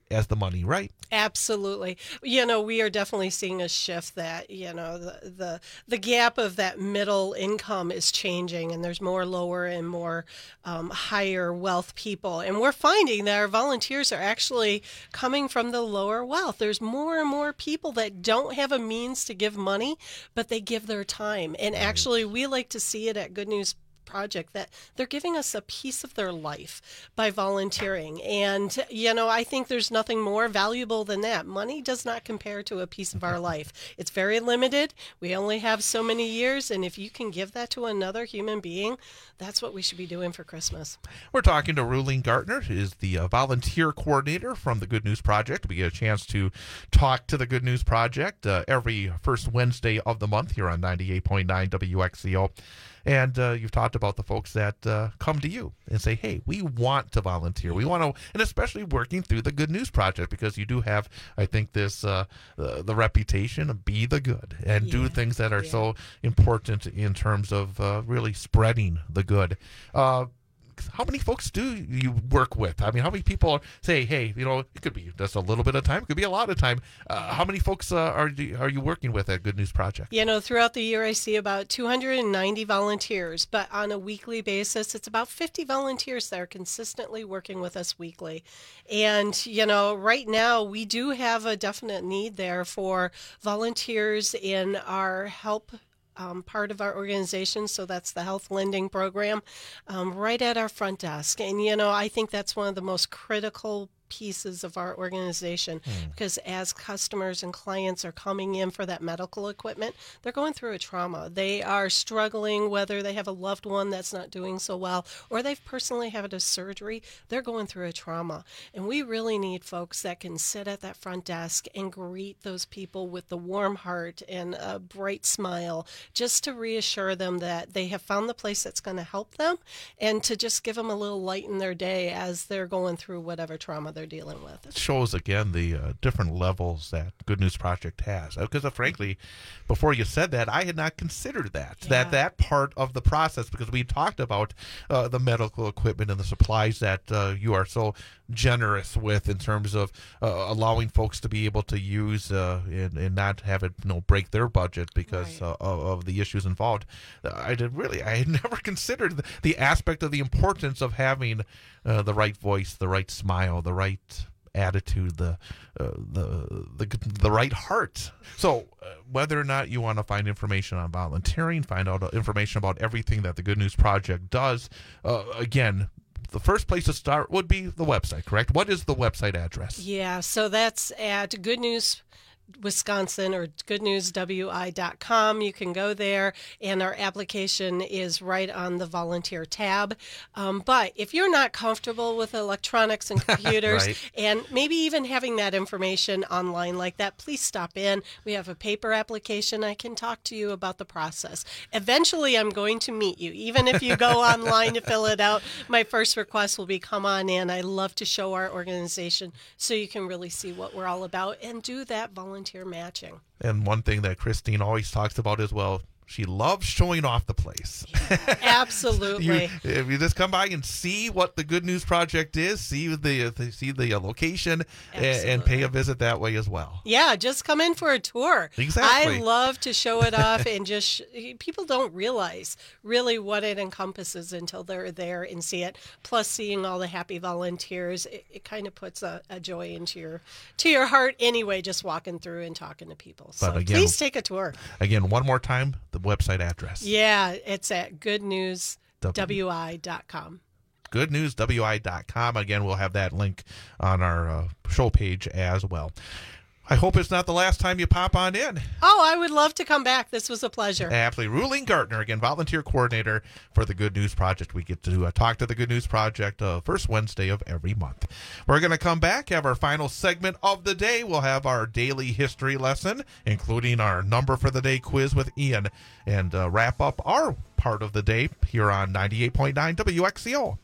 as the money, right?
Absolutely. You know, we are definitely seeing a shift that, you know, the, the the gap of that middle income is changing, and there's more lower and more um, higher wealth people. And we're finding that our volunteers are actually coming from the lower wealth. There's more and more people that don't have a means to give money, but they give their time. And actually, we like to see it at Good News Project that they're giving us a piece of their life by volunteering. And, you know, I think there's nothing more valuable than that. Money does not compare to a piece of our life. It's very limited. We only have so many years. And if you can give that to another human being, that's what we should be doing for Christmas.
We're talking to Ruling Gartner, who is the uh, volunteer coordinator from the Good News Project. We get a chance to talk to the Good News Project uh, every first Wednesday of the month here on ninety-eight point nine W X C O. And uh, you've talked about the folks that uh, come to you and say, hey, we want to volunteer. We want to, and especially working through the Good News Project, because you do have, I think, this uh, the, the reputation of be the good and yeah. do things that are yeah. so important in terms of uh, really spreading the good. Uh, how many folks do you work with? I mean, how many people say, hey, you know, it could be just a little bit of time, it could be a lot of time. Uh, how many folks uh, are are you working with at Good News Project?
You know, throughout the year, I see about two hundred ninety volunteers, but on a weekly basis, it's about fifty volunteers that are consistently working with us weekly. And, you know, right now, we do have a definite need there for volunteers in our help Um, part of our organization, so that's the health lending program, um, right at our front desk. And, you know, I think that's one of the most critical pieces of our organization mm. because as customers and clients are coming in for that medical equipment, they're going through a trauma. They are struggling, whether they have a loved one that's not doing so well or they've personally had a surgery, they're going through a trauma. And we really need folks that can sit at that front desk and greet those people with the warm heart and a bright smile, just to reassure them that they have found the place that's going to help them and to just give them a little light in their day as they're going through whatever trauma they're dealing with.
It shows again the uh, different levels that Good News Project has. Because uh, frankly, before you said that, I had not considered that yeah. that that part of the process, because we talked about uh, the medical equipment and the supplies that uh, you are so generous with in terms of uh, allowing folks to be able to use uh, and, and not have it, you know, break their budget because right. uh, of, of the issues involved. Uh, I did really, I had never considered the, the aspect of the importance of having uh, the right voice, the right smile, the right attitude, the uh, the the the right heart. So uh, whether or not you want to find information on volunteering, find out information about everything that the Good News Project does, uh, again, the first place to start would be the website, correct? What is the website address?
Yeah, so that's at Good News Wisconsin or good news w i dot com. You can go there, and our application is right on the volunteer tab. Um, but if you're not comfortable with electronics and computers right. and maybe even having that information online like that, please stop in. We have a paper application. I can talk to you about the process. Eventually, I'm going to meet you. Even if you go online to fill it out, my first request will be come on in. I love to show our organization so you can really see what we're all about and do that volunteer volunteer matching.
And one thing that Christine always talks about as well, she loves showing off the place.
Yeah, absolutely.
you, if you just come by and see what the Good News Project is, see the, the see the location, and, and pay a visit that way as well.
Yeah, just come in for a tour.
Exactly.
I love to show it off, and just sh- people don't realize really what it encompasses until they're there and see it. Plus, seeing all the happy volunteers, it, it kind of puts a, a joy into your to your heart anyway. Just walking through and talking to people. So
but again,
please take a tour.
Again, one more time. The website address.
Yeah, it's at good news w i dot com.
good news w i dot com. Again, we'll have that link on our uh, show page as well. I hope it's not the last time you pop on in.
Oh, I would love to come back. This was a pleasure.
Absolutely. Ruling Gartner, again, volunteer coordinator for the Good News Project. We get to uh, talk to the Good News Project uh, first Wednesday of every month. We're going to come back, have our final segment of the day. We'll have our daily history lesson, including our number for the day quiz with Ian, and uh, wrap up our part of the day here on ninety-eight point nine W X C O.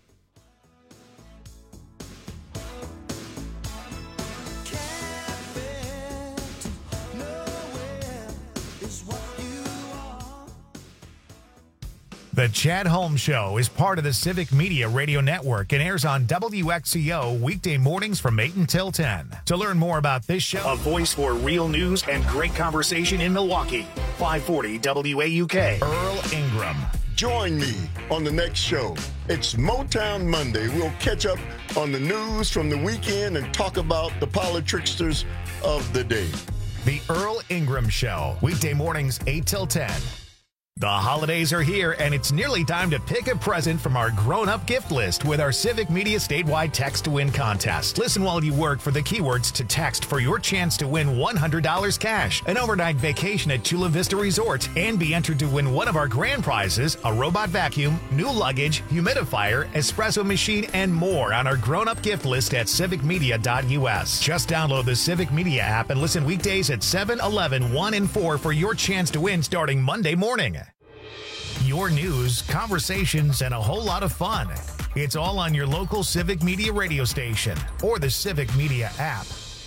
The Chad Holmes Show is part of the Civic Media Radio Network and airs on W X C O weekday mornings from eight until ten. To learn more about this show,
A voice for real news and great conversation in Milwaukee. five forty W A U K.
Earl Ingram.
Join me on the next show. It's Motown Monday. We'll catch up on the news from the weekend and talk about the politricksters of the day.
The Earl Ingram Show, weekday mornings eight till ten. The holidays are here, and it's nearly time to pick a present from our grown-up gift list with our Civic Media statewide Text to Win contest. Listen while you work for the keywords to text for your chance to win one hundred dollars cash, an overnight vacation at Chula Vista Resort, and be entered to win one of our grand prizes, a robot vacuum, new luggage, humidifier, espresso machine, and more on our grown-up gift list at civic media dot U S. Just download the Civic Media app and listen weekdays at seven, eleven, one, and four for your chance to win starting Monday morning. Your news, conversations, and a whole lot of fun. It's all on your local Civic Media radio station or the Civic Media app.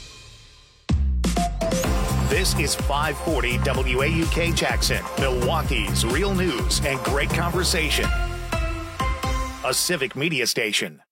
This is five forty W A U K Jackson, Milwaukee's real news and great conversation. A Civic Media station.